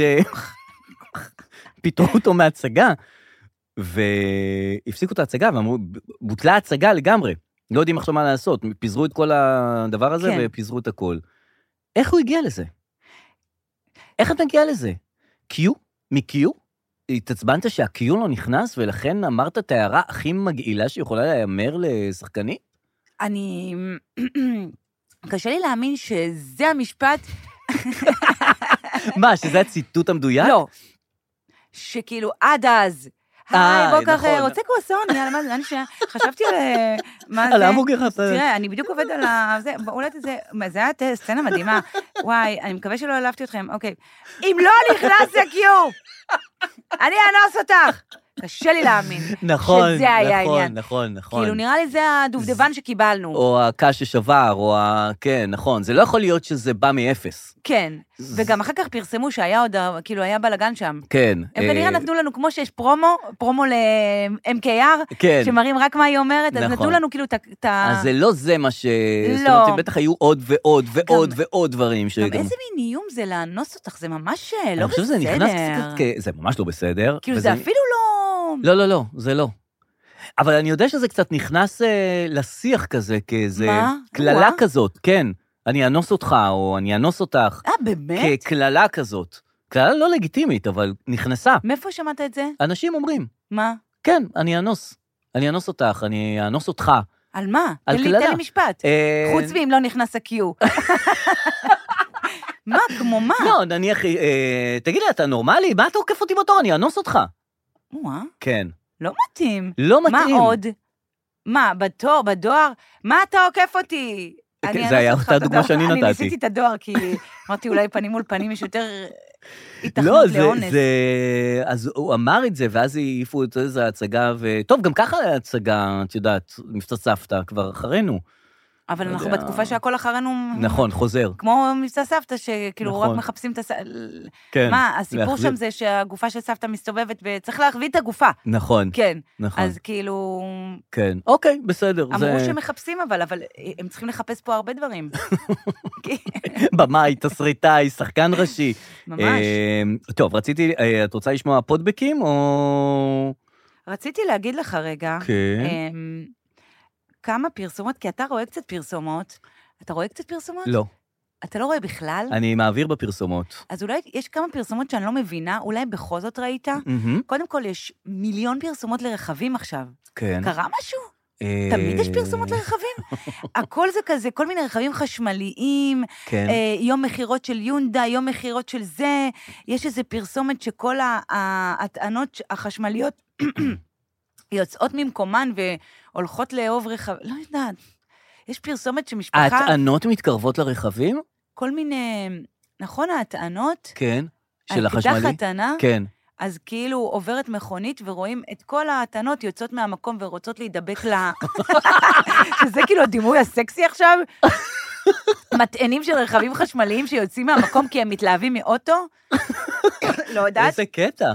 פיתרו אותו מההצגה, והפסיקו את ההצגה, ואמרו, בוטלה ההצגה לגמרי. לא יודעים עכשיו מה לעשות, פיזרו את כל הדבר הזה, כן. ופיזרו את הכל. איך הוא הגיע לזה? איך אתה הגיע לזה? Q? מ-Q? התעצבנת שה-Q לא נכנס, ולכן אמרת את ההערה הכי מגעילה שיכולה להיאמר לשחקנית? אני... קשה לי להאמין שזה המשפט... מה, שזה הציטוט המדויק? לא. שכאילו עד אז... היי, בוא ככה, רוצה קרואסון? יאללה, מה זה? אני חשבתי על... מה זה? על המבורגר. תראה, אני בדיוק עובד על ה... אולי זה... זה היה סצנה מדהימה. וואי, אני מקווה שלא העלבתי אתכם. אוקיי. אם לא נכנס ה-Q, אני אאנוס אותך. קשה לי להאמין. נכון, שזה היה נכון, העניין. נכון, נכון. כאילו, נראה לי זה הדובדבן שקיבלנו. או הקש ששבר, או ה... כן, נכון. זה לא יכול להיות שזה בא מאפס. כן. וגם אחר כך פרסמו שהיה עוד, כאילו, היה בלגן שם. כן. הם כנראה נתנו לנו, כמו שיש פרומו, פרומו ל-אם קיי אר, שמראים רק מה היא אומרת, אז נתנו לנו כאילו את ה... אז זה לא זה מה ש... זאת אומרת, בטח היו עוד ועוד ועוד ועוד דברים. גם איזה מין איום זה לאנוס אותך, זה ממש לא בסדר. זה ממש לא בסדר. כאילו, זה אפילו לא... לא, לא, לא, זה לא. אבל אני יודע שזה קצת נכנס לשיח כזה, כאיזה כללה כזאת, כן. אני אנוס אותך, או אני אנוס אותך. אה, באמת? ככללה כזאת. כללה לא לגיטימית, אבל נכנסה. מאיפה שמעת את זה? אנשים אומרים. מה? כן, אני אנוס. אני אנוס אותך, אני אנוס אותך. על מה? על כללה. תן לי משפט. חוץ ואם לא נכנס ה-Q. מה, כמו מה? לא, נניח, תגיד לי, אתה נורמלי? מה אתה עוקף אותי בתור? אני אנוס אותך. וואה. כן. לא מתאים. לא מתאים. מה עוד? מה, בתור, בדואר? מה אתה עוקף אותי? זה היה אותה דוגמה שאני נתתי. אני ניסיתי את הדואר, כי אמרתי, אולי פנים מול פנים יש יותר התכנות לא, זה, לאונס. זה, אז הוא אמר את זה, ואז העיפו את איזו הצגה, וטוב, גם ככה הצגה, את יודעת, מבצע סבתא, כבר אחרינו. אבל אנחנו בתקופה שהכל אחרינו... נכון, חוזר. כמו מבצע סבתא, שכאילו נכון. רק מחפשים את הסבתא... כן. מה, הסיפור להחזיר. שם זה שהגופה של סבתא מסתובבת, וצריך להחביא את הגופה. נכון. כן. נכון. אז כאילו... כן. אוקיי, בסדר. אמרו זה... שמחפשים אבל, אבל הם צריכים לחפש פה הרבה דברים. במאי, תסריטאי, שחקן ראשי. ממש. טוב, רציתי, את רוצה לשמוע פודבקים, או... רציתי להגיד לך רגע, כן. כמה פרסומות, כי אתה רואה קצת פרסומות, אתה רואה קצת פרסומות? לא. אתה לא רואה בכלל? אני מעביר בפרסומות. אז אולי יש כמה פרסומות שאני לא מבינה, אולי בכל זאת ראית? קודם כל, יש מיליון פרסומות לרכבים עכשיו. כן. קרה משהו? תמיד יש פרסומות לרכבים. הכל זה כזה, כל מיני רכבים חשמליים, כן. יום מחירות של יונדה, יום מחירות של זה, יש איזו פרסומת שכל ההטענות החשמליות יוצאות ממקומן והולכות לאהוב רכב, לא יודעת. יש פרסומת שמשפחה... ההטענות מתקרבות לרכבים? כל מיני, נכון, ההטענות? כן, של החשמלי? הקדח הטענה? כן. אז כאילו עוברת מכונית ורואים את כל ההטענות יוצאות מהמקום ורוצות להידבק לה... שזה כאילו הדימוי הסקסי עכשיו? מטענים של רכבים חשמליים שיוצאים מהמקום כי הם מתלהבים מאוטו? לא יודעת. איזה קטע.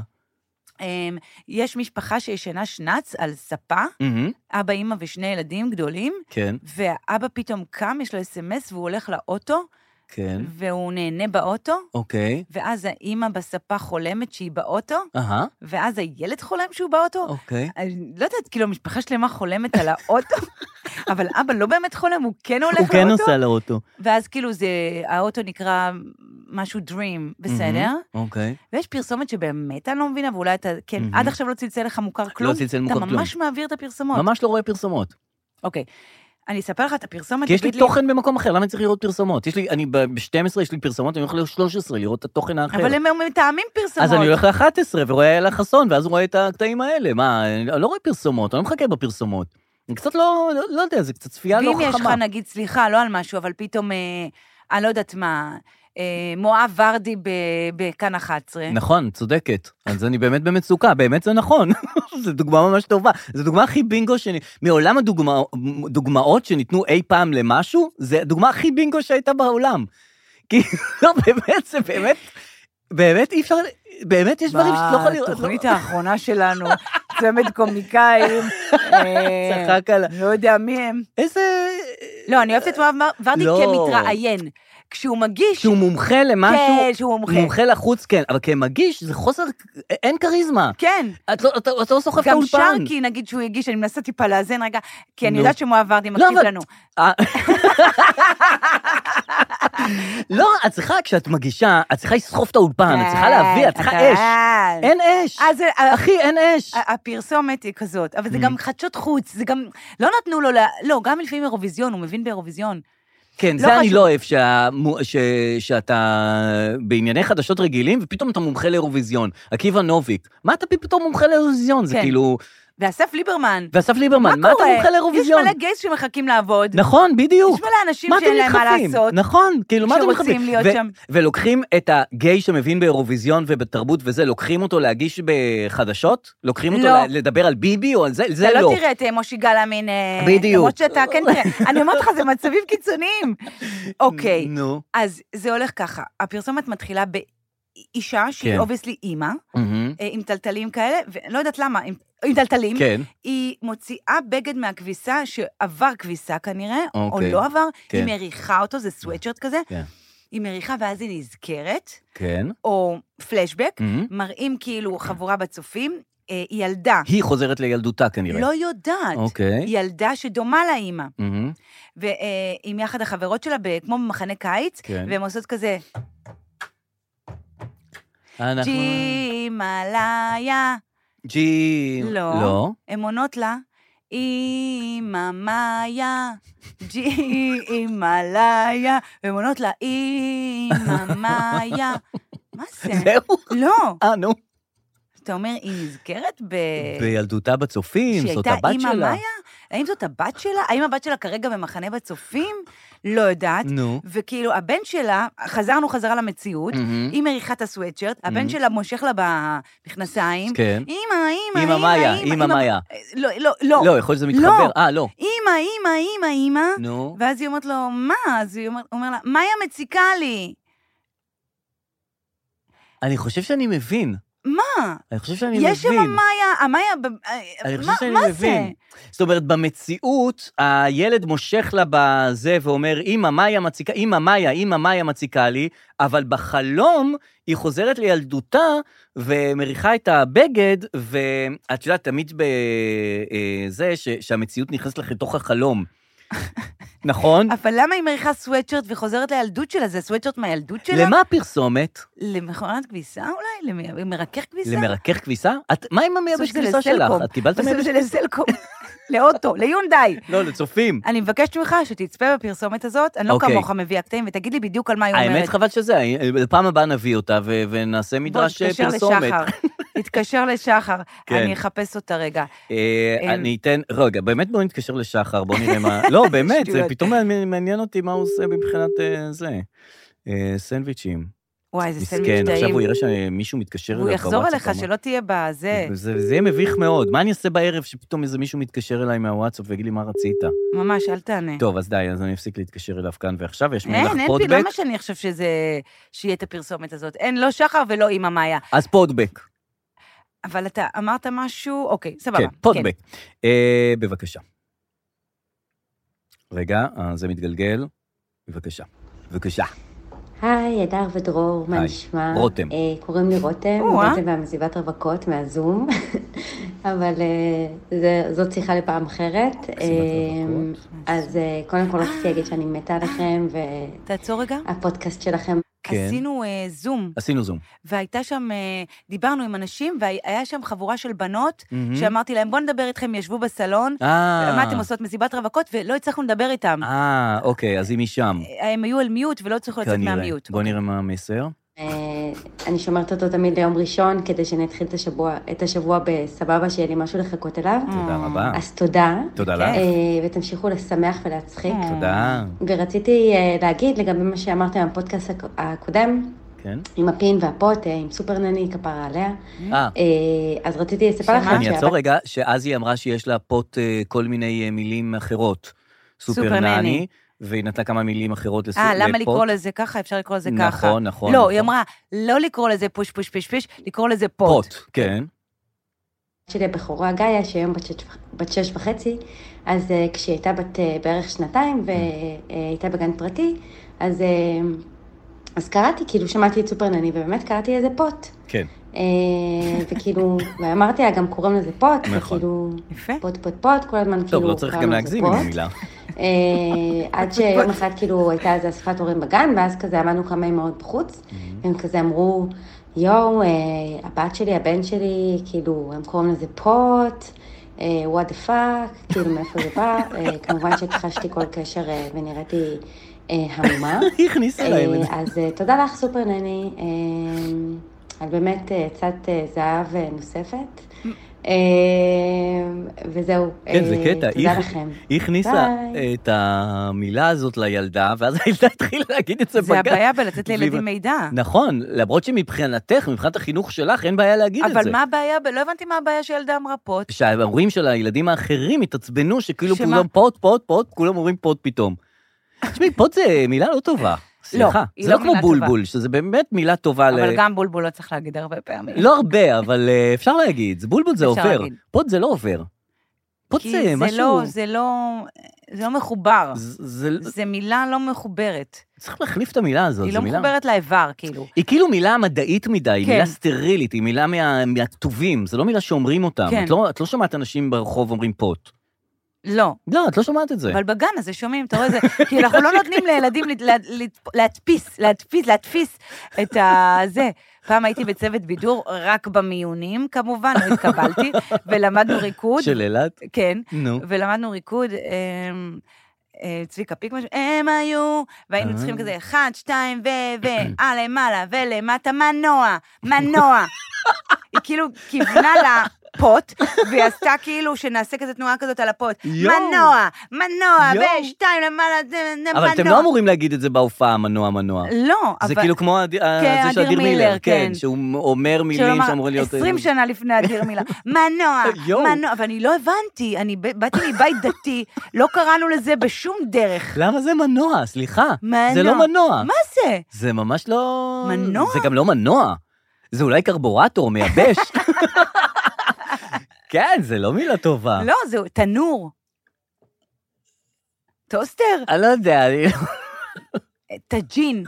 יש משפחה שישנה שנץ על ספה, אבא, אמא ושני ילדים גדולים, כן. והאבא פתאום קם, יש לו אס-אם-אס, והוא הולך לאוטו, כן. והוא נהנה באוטו, אוקיי. ואז האמא בספה חולמת שהיא באוטו, אהה. ואז הילד חולם שהוא באוטו. אוקיי. אני לא יודעת, כאילו, המשפחה שלמה חולמת על האוטו, אבל אבא לא באמת חולם, הוא כן הולך הוא לאוטו. כן נוסע לאוטו. ואז כאילו זה, האוטו נקרא משהו Dream, בסדר? אוקיי. ויש פרסומת שבאמת אני לא מבינה, ואולי אתה, כן, עד עכשיו לא צלצל לך מוכר כלום. לא צלצל מוכר כלום. אתה ממש מעביר את הפרסומות. ממש לא רואה פרסומות. אוקיי. אני אספר לך את הפרסומת. כי יש לי תוכן במקום אחר, למה אני צריך לראות פרסומות? יש לי, אני ב-שתים עשרה יש לי פרסומות, אני הולך ל-שלוש עשרה לראות את התוכן האחר. אבל הם מתאמים פרסומות. אז אני הולך ל-אחת עשרה ורואה אלה חסון, ואז הוא רואה את הקטעים האלה. מה, אני לא רואה פרסומות, אני לא מחכה בפרסומות. אני קצת לא, לא, לא יודע, זה קצת צפייה לא חכמה. ואם יש לך, נגיד, סליחה, לא על משהו, אבל פתאום, אה, אני לא יודעת מה, אה, מואב ורדי בכאן אחת עשרה. נכון, צודקת. אז אני באמת במצוקה, באמת זה נכון. זו דוגמה ממש טובה. זו דוגמה הכי בינגו שאני... מעולם הדוגמאות שניתנו אי פעם למשהו, זה הדוגמה הכי בינגו שהייתה בעולם. כי, לא, באמת, זה באמת, באמת אי אפשר... באמת יש דברים שאתה לא יכול לראות. בתוכנית האחרונה שלנו, צמד קומיקאים, צחק על... לא יודע מי הם. איזה... לא, אני אוהבת את מואב ורדי כמתראיין. כשהוא מגיש... כשהוא מומחה למשהו... כן, שהוא מומחה. מומחה לחוץ, כן, אבל כמגיש זה חוסר... אין קריזמה. כן. את לא, אתה, אתה לא סוחף את האולפן. גם שרקי, נגיד שהוא הגיש, אני מנסה טיפה לאזן רגע, כי אני יודעת שמואב ורדי מקשיב לנו. לא, את צריכה, כשאת מגישה, את צריכה לסחוף את האולפן, את צריכה להביא, את צריכה אש. אין אש. אחי, אין אש. הפרסומת היא כזאת, אבל זה גם חדשות חוץ, זה גם... לא נתנו לו... לא, גם לפעמים אירוויזיון, הוא מבין באירוויזיון. כן, זה אני לא אוהב, שאתה בענייני חדשות רגילים, ופתאום אתה מומחה לאירוויזיון. עקיבא נוביק, מה אתה פתאום מומחה לאירוויזיון? זה כאילו... ואסף ליברמן. ואסף ליברמן, מה אתה מומחה לאירוויזיון? יש מלא גייס שמחכים לעבוד. נכון, בדיוק. יש מלא אנשים שאין להם מה לעשות. נכון, כאילו, מה אתם מתחפים? שרוצים להיות שם. ולוקחים את הגיי שמבין באירוויזיון ובתרבות וזה, לוקחים אותו להגיש בחדשות? לוקחים אותו לדבר על ביבי או על זה? זה לא. אתה לא תראה את מושי גלאמין. בדיוק. למרות שאתה כן תראה. אני אומרת לך, זה מצבים קיצוניים. אוקיי. נו. אז זה הולך ככה. הפרסומת מתחילה ב... אישה שהיא אובייסלי אימא, עם טלטלים כאלה, ולא יודעת למה, עם טלטלים, היא מוציאה בגד מהכביסה, שעבר כביסה כנראה, או לא עבר, היא מריחה אותו, זה סוויטשרט כזה, היא מריחה ואז היא נזכרת, או פלשבק, מראים כאילו חבורה בצופים, היא ילדה. היא חוזרת לילדותה כנראה. לא יודעת. היא ילדה שדומה לאימא. ועם יחד החברות שלה, כמו במחנה קיץ, והן עושות כזה... ג'ימליה. ג'י... לא. הן עונות לה, אימא מאיה, ג'ימליה. והן עונות לה, אימא מאיה. מה זה? זהו? לא. אה, נו. אתה אומר, היא נזכרת ב... בילדותה בצופים, זאת הבת שלה. שהייתה אימא מאיה? האם זאת הבת שלה? האם הבת שלה כרגע במחנה בצופים? לא יודעת. נו. וכאילו, הבן שלה, חזרנו חזרה למציאות, היא מריחה את הסוואטשרט, הבן שלה מושך לה במכנסיים, כן. אמא, אמא, אמא, אמא מאיה, אמא מאיה. לא, לא, לא. לא, יכול להיות שזה מתחבר. אה, לא. אמא, אמא, אמא, אמא. נו. ואז היא אומרת לו, מה? אז היא אומר לה, מאיה מציקה לי. אני חושב שאני מבין. מה? אני חושב שאני מבין. יש שם מאיה, המאיה, אני חושב שאני מבין. זאת אומרת, במציאות, הילד מושך לה בזה ואומר, אמא מאיה מציקה, אמא מאיה, אמא מאיה מציקה לי, אבל בחלום היא חוזרת לילדותה ומריחה את הבגד, ואת יודעת, תמיד בזה שהמציאות נכנסת לך לתוך החלום. נכון? אבל למה היא מריחה סוואטשרט וחוזרת לילדות שלה? זה סוואטשרט מהילדות שלה? למה הפרסומת? למכונת כביסה אולי? למרכך כביסה? למרכך כביסה? מה עם המייבש כביסה שלך? את קיבלת מייבש? בסוג של סלקום. לאוטו, ליונדאי. לא, לצופים. אני מבקשת ממך שתצפה בפרסומת הזאת, אני לא כמוך מביא הקטעים, ותגיד לי בדיוק על מה היא אומרת. האמת חבל שזה, בפעם הבאה נביא אותה ונעשה מדרש פרסומת. תתקשר לשחר, אני אחפש אותה רגע. אני אתן, רגע, באמת בואו נתקשר לשחר, בואו נראה מה, לא, באמת, זה פתאום מעניין אותי מה הוא עושה מבחינת זה, סנדוויצ'ים. וואי, זה סנדוויץ' טעים. עכשיו הוא יראה שמישהו מתקשר אליו. הוא יחזור אליך, שלא תהיה בזה. זה יהיה מביך מאוד. מה אני אעשה בערב שפתאום איזה מישהו מתקשר אליי מהוואטסאפ ויגיד לי מה רצית? ממש, אל תענה. טוב, אז די, אז אני אפסיק להתקשר אליו כאן ועכשיו, יש מלך פודבק. אין, אין, למה שאני חושב שזה, שיהיה את הפרסומת הזאת? אין, לא שחר ולא אמא מאיה. אז פודבק. אבל אתה אמרת משהו, אוקיי, סבבה. כן, פודבק. בבקשה. רגע, זה מתגלגל. בבקשה. בבקשה. היי, אדר ודרור, מה נשמע? רותם. קוראים לי רותם, רותם והמזיבת רווקות מהזום, אבל זאת שיחה לפעם אחרת. אז קודם כל רציתי להגיד שאני מתה לכם, תעצור רגע. והפודקאסט שלכם. עשינו זום. עשינו זום. והייתה שם, דיברנו עם אנשים, והיה שם חבורה של בנות, שאמרתי להם, בוא נדבר איתכם, ישבו בסלון, מה אתם עושות מסיבת רווקות, ולא הצלחנו לדבר איתם. אה, אוקיי, אז היא משם. הם היו על מיוט, ולא הצליחו לצאת מהמיוט. בוא נראה מה המסר. אני שומרת אותו תמיד ליום ראשון, כדי שנתחיל את השבוע, את השבוע בסבבה, שיהיה לי משהו לחכות אליו. תודה רבה. אז תודה. תודה לך. ותמשיכו לשמח ולהצחיק. תודה. ורציתי להגיד, לגבי מה שאמרתם בפודקאסט הקודם, כן. עם הפין והפוט, עם סופר נני, כפרה עליה. אז רציתי לספר לכם... אני אעצור רגע, שאז היא אמרה שיש לה פוט כל מיני מילים אחרות. סופר נני. והיא נתנה כמה מילים אחרות לפוט. אה, למה לקרוא לזה ככה? אפשר לקרוא לזה ככה. נכון, נכון. לא, היא אמרה, לא לקרוא לזה פוש, פוש, פש, פש, לקרוא לזה פוט. פוט, כן. שלי הבחורה גאיה, שהיום בת שש וחצי, אז כשהיא הייתה בת בערך שנתיים, והייתה בגן פרטי, אז אז קראתי, כאילו שמעתי את סופר נני, ובאמת קראתי איזה פוט. כן. וכאילו, ואמרתי לה, גם קוראים לזה פוט, וכאילו, פוט, פוט, פוט, כל הזמן כאילו... טוב, לא צריך גם להגזים עם המילה. עד שיום אחד כאילו הייתה איזו אספת הורים בגן, ואז כזה עמדנו כמה אמהות בחוץ, והם כזה אמרו, יואו, הבת שלי, הבן שלי, כאילו, הם קוראים לזה פוט, what the fuck, כאילו מאיפה זה בא, כמובן שהתחשתי כל קשר ונראיתי המומה. היא הכניסה להם את זה. אז תודה לך סופר נני, על באמת קצת זהב נוספת. וזהו, כן, זה קטע. תודה לכם. היא הכניסה את המילה הזאת לילדה, ואז הילדה התחילה להגיד את זה בגן. זה הבעיה בלתת לילדים מידע. נכון, למרות שמבחינתך, מבחינת החינוך שלך, אין בעיה להגיד את זה. אבל מה הבעיה? לא הבנתי מה הבעיה שילדה אמרה פוט. שההורים של הילדים האחרים התעצבנו, שכאילו כולם פוט, פוט, פוט, כולם אומרים פוט פתאום. תשמעי, פוט זה מילה לא טובה. סליחה, זה לא כמו בולבול, שזה באמת מילה טובה. אבל גם בולבול לא צריך להגיד הרבה פעמים. לא הרבה, אבל אפשר להגיד, בולבול זה עובר. פוט זה לא עובר. פוט זה משהו... זה לא מחובר. זה מילה לא מחוברת. צריך להחליף את המילה הזאת. היא לא מחוברת לאיבר, כאילו. היא כאילו מילה מדעית מדי, היא מילה סטרילית, היא מילה מהטובים, זה לא מילה שאומרים אותם. את לא שומעת אנשים ברחוב אומרים פוט. לא. לא, את לא שומעת את זה. אבל בגן הזה שומעים, אתה רואה זה, כי אנחנו לא נותנים לילדים להדפיס, להדפיס, להדפיס את הזה. פעם הייתי בצוות בידור, רק במיונים, כמובן, לא התקבלתי, ולמדנו ריקוד. של אלת? כן. נו. ולמדנו ריקוד, צביקה פיק משהו, הם היו, והיינו צריכים כזה, אחד, שתיים, ו, ו, למעלה, ולמטה, מנוע, מנוע. כאילו כיוונה לפוט, והיא עשתה כאילו שנעשה כזה תנועה כזאת על הפוט. מנוע, מנוע, ושתיים למעלה, מנוע. אבל אתם לא אמורים להגיד את זה בהופעה, מנוע, מנוע. לא, אבל... זה כאילו כמו זה של אדיר מילר, כן, שהוא אומר מילים שאמורים להיות... עשרים שנה לפני אדיר מילר. מנוע, מנוע, ואני לא הבנתי, אני באתי מבית דתי, לא קראנו לזה בשום דרך. למה זה מנוע? סליחה. זה לא מנוע. מה זה? זה ממש לא... מנוע? זה גם לא מנוע. זה אולי קרבורטור מייבש. כן, זה לא מילה טובה. לא, זה תנור. טוסטר? אני לא יודע. טג'ין.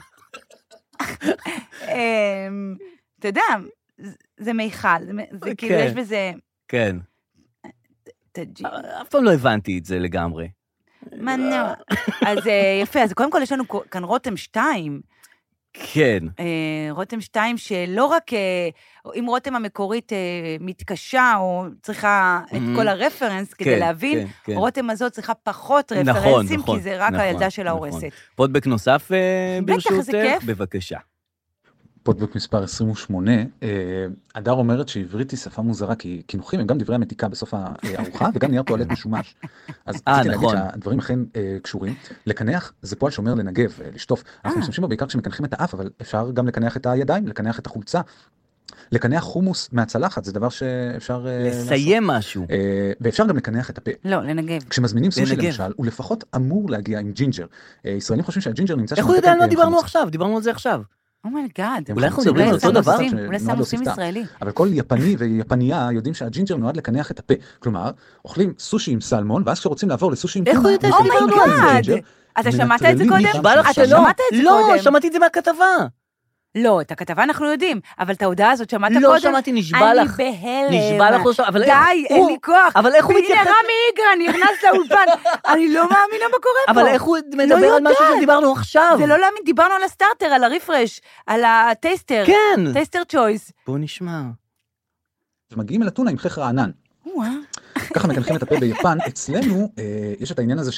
אתה יודע, זה מיכל, זה כאילו יש בזה... כן. טג'ין. אף פעם לא הבנתי את זה לגמרי. מנוע. אז יפה, אז קודם כל יש לנו כאן רותם שתיים. כן. רותם שתיים שלא רק, אם רותם המקורית מתקשה או צריכה את כל הרפרנס כדי להבין, רותם הזאת צריכה פחות רפרנסים, כי זה רק הילדה של ההורסת. פודבק נוסף ברשותך, בבקשה. פודבק מספר עשרים ושמונה, הדר אומרת שעברית היא שפה מוזרה, כי חינוכים הם גם דברי המתיקה בסוף הארוחה, וגם נייר טואלט משומש. אז רציתי להגיד שהדברים אכן קשורים. לקנח זה פועל שאומר לנגב, לשטוף. אנחנו משתמשים בו בעיקר כשמקנחים את האף, אבל אפשר גם לקנח את הידיים, לקנח את החולצה. לקנח חומוס מהצלחת, זה דבר שאפשר... לסיים משהו. ואפשר גם לקנח את הפה. לא, לנגב. כשמזמינים סושי למשל, הוא לפחות אמור להגיע עם ג'ינג'ר. ישראלים חושבים שהג'ינג'ר נמצא איך הוא יודע, לא דיברנו עכשיו, דיברנו על זה עכשיו. אומייגאד. אולי אנחנו מדברים על אותו דבר? אולי סמוסים ישראלי. אבל כל יפני ויפניה יודעים שהג'ינג'ר נועד לקנח את הפה. כלומר, אוכלים סושי עם סלמון, ואז כשרוצים לעבור לסושי עם... איך הוא יודע שדיברנו על זה? אתה שמעת את זה קודם? נשבע לך שלא. לא, שמעתי את זה מהכתבה. לא, את הכתבה אנחנו יודעים, אבל את ההודעה הזאת שמעת קודם? לא שמעתי, נשבע לך. אני בהלם. נשבע לך לא שמעתי. די, אין לי כוח. אבל איך הוא מתייחס? והנה רמי איגרא נכנס לאולפן. אני לא מאמינה מה קורה פה. אבל איך הוא מדבר על משהו שדיברנו עכשיו? זה לא להאמין, דיברנו על הסטארטר, על הריפרש, על הטייסטר. כן. טייסטר צ'ויס. בוא נשמע. ומגיעים אל אתונה עם חך רענן. ככה מקנחים את הפה ביפן. אצלנו יש את העניין הזה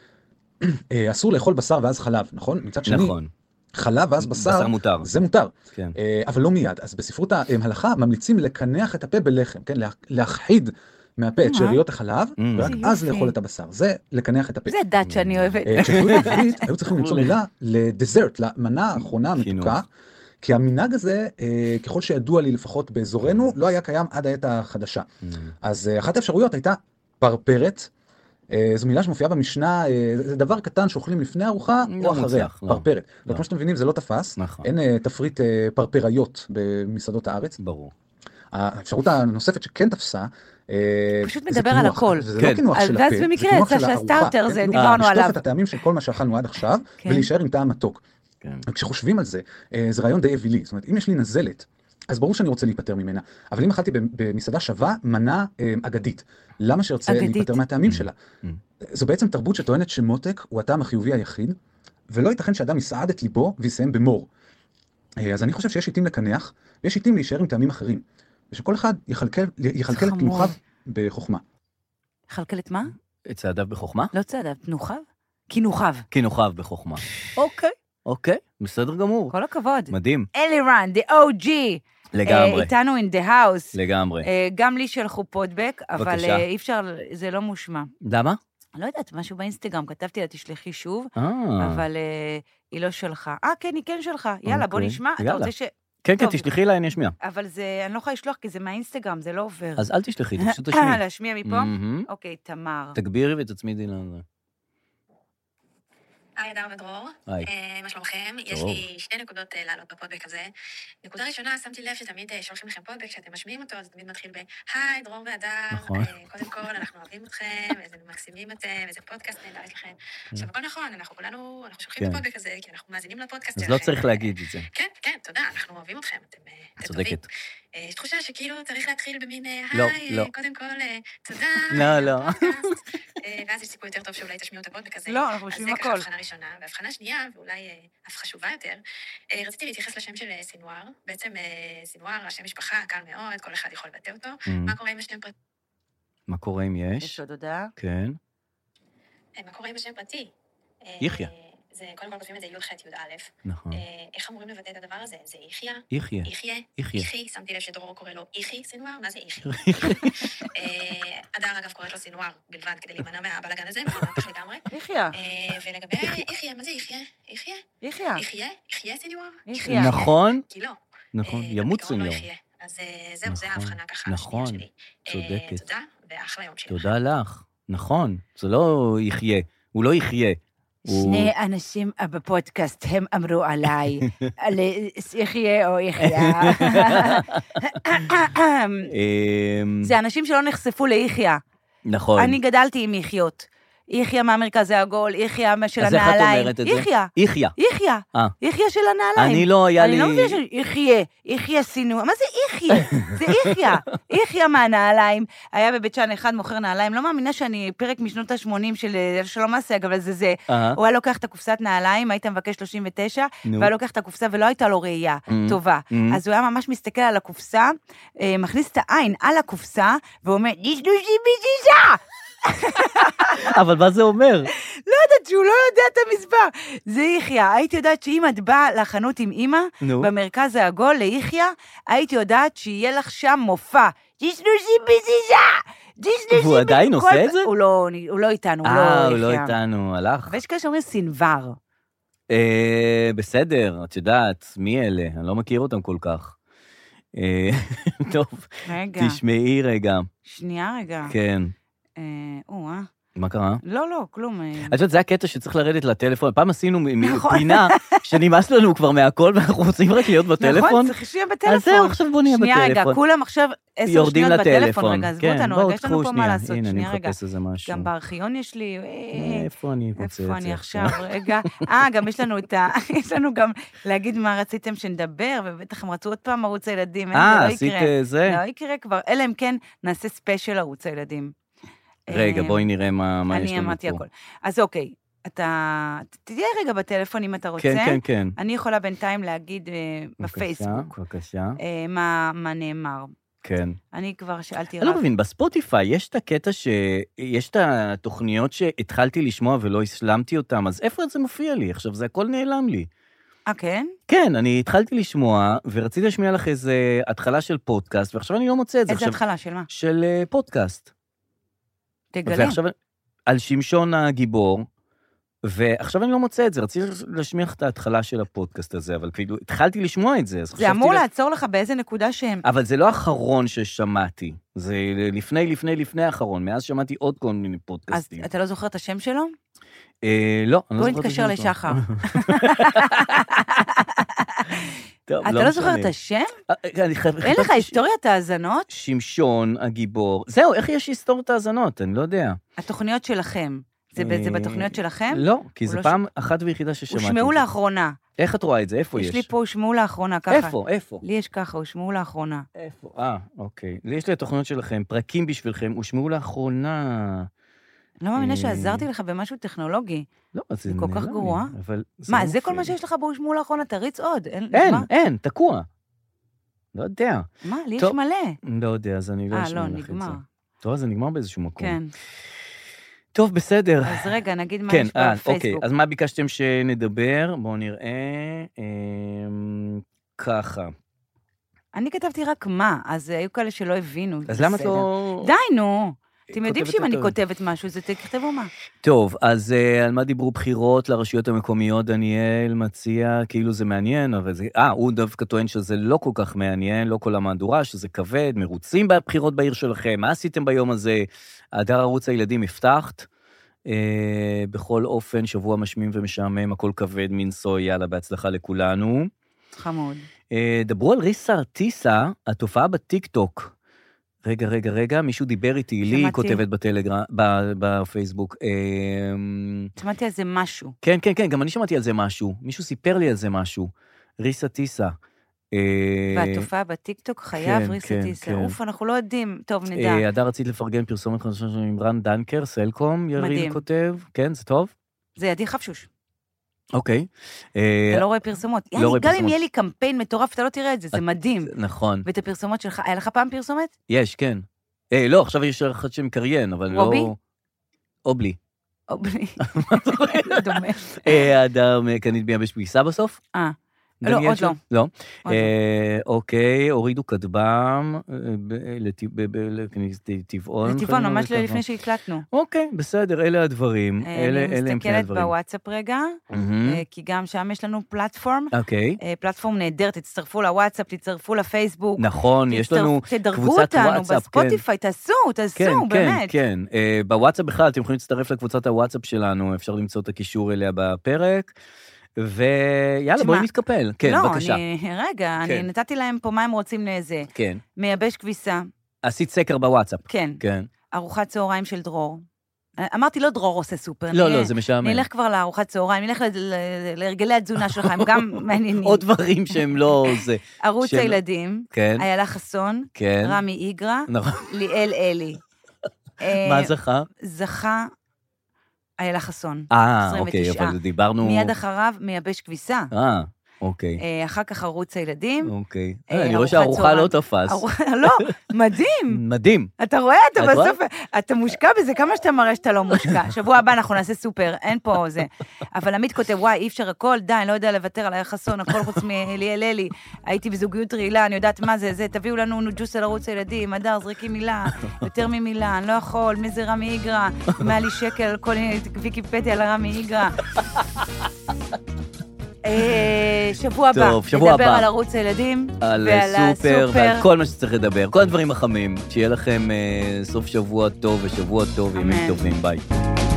שאסור לאכול בשר ואז חלב, נכון? מצד שני. נכון. חלב ואז בשר, בשר מותר. זה מותר, כן. אבל לא מיד. אז בספרות ההלכה ממליצים לקנח את הפה בלחם, כן? להכחיד מהפה את שאריות החלב, ורק אז לאכול את הבשר. זה לקנח את הפה. זה דת שאני אוהבת. כשכתוב בעברית, היו צריכים למצוא מילה לדזרט, למנה האחרונה המתוקה, כי המנהג הזה, ככל שידוע לי לפחות באזורנו, לא היה קיים עד העת החדשה. אז אחת האפשרויות הייתה פרפרת, זו מילה שמופיעה במשנה, זה דבר קטן שאוכלים לפני ארוחה או אחריה, פרפרת. וכמו שאתם מבינים, זה לא תפס, אין תפריט פרפריות במסעדות הארץ. ברור. האפשרות הנוספת שכן תפסה, פשוט מדבר על הכל. זה לא קינוח של הפה, ואז במקרה יצא שהסטארטר זה, דיברנו עליו. לשטוף את הטעמים של כל מה שאכלנו עד עכשיו, ולהישאר עם טעם מתוק. וכשחושבים על זה, זה רעיון די אווילי. זאת אומרת, אם יש לי נזלת, אז ברור שאני רוצה להיפטר ממנה. אבל אם אכלתי במסעדה שווה, מנה אגדית. למה שרצה להיפטר מהטעמים שלה? זו בעצם תרבות שטוענת שמותק הוא הטעם החיובי היחיד, ולא ייתכן שאדם יסעד את ליבו ויסיים במור. אז אני חושב שיש עיתים לקנח, ויש עיתים להישאר עם טעמים אחרים. ושכל אחד יחלקל את תנוחיו בחוכמה. יחלקל את מה? את צעדיו בחוכמה? לא צעדיו, תנוחיו? כינוחיו. כינוחיו בחוכמה. אוקיי, אוקיי, בסדר גמור. כל הכבוד. מדהים. אלירן, the או ג'י. לגמרי. איתנו in the house. לגמרי. גם לי שלחו פודבק, אבל אי אפשר, זה לא מושמע. למה? אני לא יודעת, משהו באינסטגרם, כתבתי לה, תשלחי שוב, אבל היא לא שלחה. אה, כן, היא כן שלחה. יאללה, בוא נשמע. אתה רוצה ש... כן, כן, תשלחי לה, אני אשמיע. אבל זה, אני לא יכולה לשלוח, כי זה מהאינסטגרם, זה לא עובר. אז אל תשלחי, פשוט תשמיע. להשמיע מפה? אוקיי, תמר. תגבירי ותצמידי לזה. היי, אדר ודרור. מה שלומכם? יש לי שתי נקודות לעלות בפודבק הזה. נקודה ראשונה, שמתי לב שתמיד שולחים לכם פודבק, כשאתם משמיעים אותו, זה תמיד מתחיל ב, היי, דרור ואדר, קודם כל, אנחנו אוהבים אתכם, איזה מקסימים אתם, איזה פודקאסט נהדר לכם. עכשיו, הכל נכון, אנחנו כולנו, אנחנו שולחים את הפודבק הזה, כי אנחנו מאזינים לפודקאסט שלכם. אז לא צריך להגיד את זה. כן, כן, תודה, אנחנו אוהבים אתכם, אתם צודקת. יש תחושה שכאילו צריך להתחיל במין, היי, קודם כל, תודה. לא, לא. ואז יש סיכוי יותר טוב שאולי תשמיעו את הפודבק הזה. לא, אנחנו משמיעים הכל. אז זה ככה הבחנה ראשונה. והבחנה שנייה, ואולי אף חשובה יותר, רציתי להתייחס לשם של סינואר. בעצם סינואר, השם משפחה, קל מאוד, כל אחד יכול לבטא אותו. מה קורה עם השם פרטי? מה קורה אם יש? יש עוד הודעה? כן. מה קורה עם השם פרטי? יחיה. זה, קודם כל כותבים את זה י' ח' י' א'. נכון. איך אמורים לבטא את הדבר הזה? זה איחיה? איחיה. איחיה. איחיה. איחי, שמתי לב שדרור קורא לו איחי סינואר, מה זה איחי? אדר, אגב, קוראת לו סינואר בלבד, כדי להימנע מהבלגן הזה, מבחינת כך לגמרי. איחיה. ולגבי איחיה, מה זה איחיה? איחיה? איחיה. איחיה? איחיה סינואר? איחיה. נכון. כי לא. נכון, ימות סניור. אז זהו, זה ההבחנה ככה. נכון, צודקת. תודה, ואחלה יום שלך. תודה לך. נכון, זה לא יחיה, הוא לא יחיה. שני אנשים בפודקאסט, הם אמרו עליי, יחיה או יחיה. זה אנשים שלא נחשפו ליחיה. נכון. אני גדלתי עם יחיות. יחיה מהמרכז העגול, יחיה של הנעליים. אז איך את אומרת את זה? יחיה. יחיה. יחיה. יחיה של הנעליים. אני לא, היה לי... אני לא מבינה שיחיה, יחיה סינואר. מה זה יחיה? זה יחיה. יחיה מהנעליים. היה בבית שאן אחד מוכר נעליים. לא מאמינה שאני פרק משנות ה-שמונים של שלום השג, אבל זה זה. הוא היה לוקח את הקופסת נעליים, היית מבקש שלושים ותשע, והיה לוקח את הקופסה ולא הייתה לו ראייה טובה. אז הוא היה ממש מסתכל על הקופסה, מכניס את העין על הקופסה, ואומר, יש שלושים ותשע! אבל מה זה אומר? לא יודעת שהוא לא יודע את המספר. זה יחיה. הייתי יודעת שאם את באה לחנות עם אמא, במרכז העגול ליחיה, הייתי יודעת שיהיה לך שם מופע. תשלושים בשישה! והוא עדיין עושה את זה? הוא לא איתנו. אה, הוא לא איתנו, הלך. ויש כאלה שאומרים סנבר. בסדר, את יודעת, מי אלה? אני לא מכיר אותם כל כך. טוב, תשמעי רגע. שנייה רגע. כן. או, אה? מה קרה? לא, לא, כלום. את יודעת, זה הקטע שצריך לרדת לטלפון. פעם עשינו פינה שנמאס לנו כבר מהכל, ואנחנו רוצים רק להיות בטלפון. נכון, צריך שיהיה בטלפון. אז זהו, עכשיו בוא נהיה בטלפון. שנייה רגע, כולם עכשיו עשר שניות בטלפון. רגע, עזבו אותנו, רגע, יש לנו פה מה לעשות. הנה, אני שנייה רגע. מחפש איזה משהו. גם בארכיון יש לי... איפה אני רוצה את זה? איפה אני עכשיו? רגע. אה, גם יש לנו את ה... יש לנו גם להגיד מה רציתם שנדבר, ובטח הם רצו עוד פעם ערוץ הילדים. אה, עשית זה? לא יקרה כבר. אלא אם כן נעשה ספיישל ערוץ הילדים. רגע, בואי נראה מה יש לנו פה. אני אמרתי הכל. אז אוקיי, אתה... תהיה רגע בטלפון אם אתה רוצה. כן, כן, כן. אני יכולה בינתיים להגיד בפייסבוק. בבקשה. מה נאמר. כן. אני כבר שאלתי... אני לא מבין, בספוטיפיי יש את הקטע שיש את התוכניות שהתחלתי לשמוע ולא השלמתי אותם, אז איפה זה מופיע לי? עכשיו, זה הכל נעלם לי. אה, כן? כן, אני התחלתי לשמוע, ורציתי לשמיע לך איזה התחלה של פודקאסט, ועכשיו אני לא מוצא את זה. איזה התחלה? של מה? של פודקאסט. תגלה. ועכשיו, על שמשון הגיבור, ועכשיו אני לא מוצא את זה, רציתי להשמיע את ההתחלה של הפודקאסט הזה, אבל כאילו, התחלתי לשמוע את זה, אז חשבתי... זה אמור לעצור לך באיזה נקודה שהם... אבל זה לא האחרון ששמעתי, זה לפני, לפני, לפני האחרון, מאז שמעתי עוד כל מיני פודקאסטים. אז אתה לא זוכר את השם שלו? לא, אני לא בוא זוכר את השם נתקשר שלו. לשחר. אתה לא זוכר את השם? אין לך היסטוריית האזנות? שמשון הגיבור. זהו, איך יש היסטוריית האזנות? אני לא יודע. התוכניות שלכם. זה בתוכניות שלכם? לא, כי זה פעם אחת ויחידה ששמעתי. הושמעו לאחרונה. איך את רואה את זה? איפה יש? יש לי פה הושמעו לאחרונה, ככה. איפה? איפה? לי יש ככה, הושמעו לאחרונה. איפה? אה, אוקיי. לי יש לי התוכניות שלכם, פרקים בשבילכם, הושמעו לאחרונה. לא מאמינה שעזרתי לך במשהו טכנולוגי. לא, אז זה כל כך גרוע. זה מה, זה כל מה שיש לך בהושמעו לאחרונה? תריץ עוד. אין, אין, תקוע. לא יודע. מה, לי יש מלא. לא יודע, אז אני לא אשמע לך את זה. אה, לא, נגמר. טוב, אז זה נגמר באיזשהו מקום. כן. טוב, בסדר. אז רגע, נגיד מה כן, יש בפייסבוק. אוקיי, אז מה ביקשתם שנדבר? בואו נראה. ככה. אני כתבתי רק מה, אז היו כאלה שלא הבינו. אז למה את לא... די, נו. אתם יודעים שאם אני כותבת משהו, זה תכתבו מה. טוב, אז על מה דיברו בחירות לרשויות המקומיות? דניאל מציע, כאילו זה מעניין, אבל זה... אה, הוא דווקא טוען שזה לא כל כך מעניין, לא כל המהדורה, שזה כבד, מרוצים בבחירות בעיר שלכם, מה עשיתם ביום הזה? הדר ערוץ הילדים הבטחת, אה, בכל אופן, שבוע משמים ומשעמם, הכל כבד מנסוי, יאללה, בהצלחה לכולנו. חמוד. אה, דברו על ריסה ארטיסה, התופעה בטיק-טוק. רגע, רגע, רגע, מישהו דיבר איתי, לי כותבת בטלגרם, בפייסבוק. שמעתי על זה משהו. כן, כן, כן, גם אני שמעתי על זה משהו. מישהו סיפר לי על זה משהו. ריסה טיסה. והתופעה בטיקטוק חייב ריסה טיסה. אוף, אנחנו לא יודעים. טוב, נדע. עדה רצית לפרגן פרסומת חדשה של אמרן דנקר, סלקום, יריב כותב. כן, זה טוב? זה ידי חפשוש. אוקיי. אתה לא רואה פרסומות. גם אם יהיה לי קמפיין מטורף, אתה לא תראה את זה, זה מדהים. נכון. ואת הפרסומות שלך, היה לך פעם פרסומת? יש, כן. לא, עכשיו יש אחד שמקריין, אבל לא... רובי? או בלי. או בלי. דומה. אדם קנית מייבש כביסה בסוף? אה. לא, עוד לא. לא? אוקיי, הורידו כתבם לטבעון. לטבעון, ממש לפני שהקלטנו. אוקיי, בסדר, אלה הדברים. אני מסתכלת בוואטסאפ רגע, כי גם שם יש לנו פלטפורם. אוקיי. פלטפורם נהדר, תצטרפו לוואטסאפ, תצטרפו לפייסבוק. נכון, יש לנו קבוצת וואטסאפ. תדרגו אותנו בספוטיפיי, תעשו, תעשו, באמת. כן, כן. בוואטסאפ בכלל, אתם יכולים להצטרף לקבוצת הוואטסאפ שלנו, אפשר למצוא את הקישור אליה בפרק. ויאללה, בואי נתקפל. כן, בבקשה. לא, רגע, אני נתתי להם פה מה הם רוצים לזה. כן. מייבש כביסה. עשית סקר בוואטסאפ. כן. כן. ארוחת צהריים של דרור. אמרתי, לא דרור עושה סופר. לא, לא, זה משעמם. נלך כבר לארוחת צהריים, נלך להרגלי התזונה שלך, הם גם מעניינים. עוד דברים שהם לא זה. ערוץ הילדים. כן. איילה חסון. כן. רמי איגרא. ליאל אלי. מה זכה? זכה... איילה חסון. אה, אוקיי, אבל דיברנו... מיד אחריו מייבש כביסה. אה, אוקיי. אחר כך ערוץ הילדים. אוקיי. אני רואה שהארוחה לא תפס. לא, מדהים. מדהים. אתה רואה? אתה בסוף... אתה מושקע בזה, כמה שאתה מראה שאתה לא מושקע. שבוע הבא אנחנו נעשה סופר, אין פה זה. אבל עמית כותב, וואי, אי אפשר הכל, די, אני לא יודע לוותר על איילה חסון, הכל חוץ מאליאל אלי. הייתי בזוגיות רעילה, אני יודעת מה זה, זה, תביאו לנו ג'וס על ערוץ הילדים, הדר, זריקי מילה, יותר ממילה, אני לא יכול, מי זה רמי איגרא, מאה לי שקל על כל ויקיפדיה על רמי איגרא. שבוע הבא, נדבר על ערוץ הילדים, על סופר, ועל כל מה שצריך לדבר, כל הדברים החמים, שיהיה לכם סוף שבוע טוב ושבוע טוב, ימים טובים, ביי.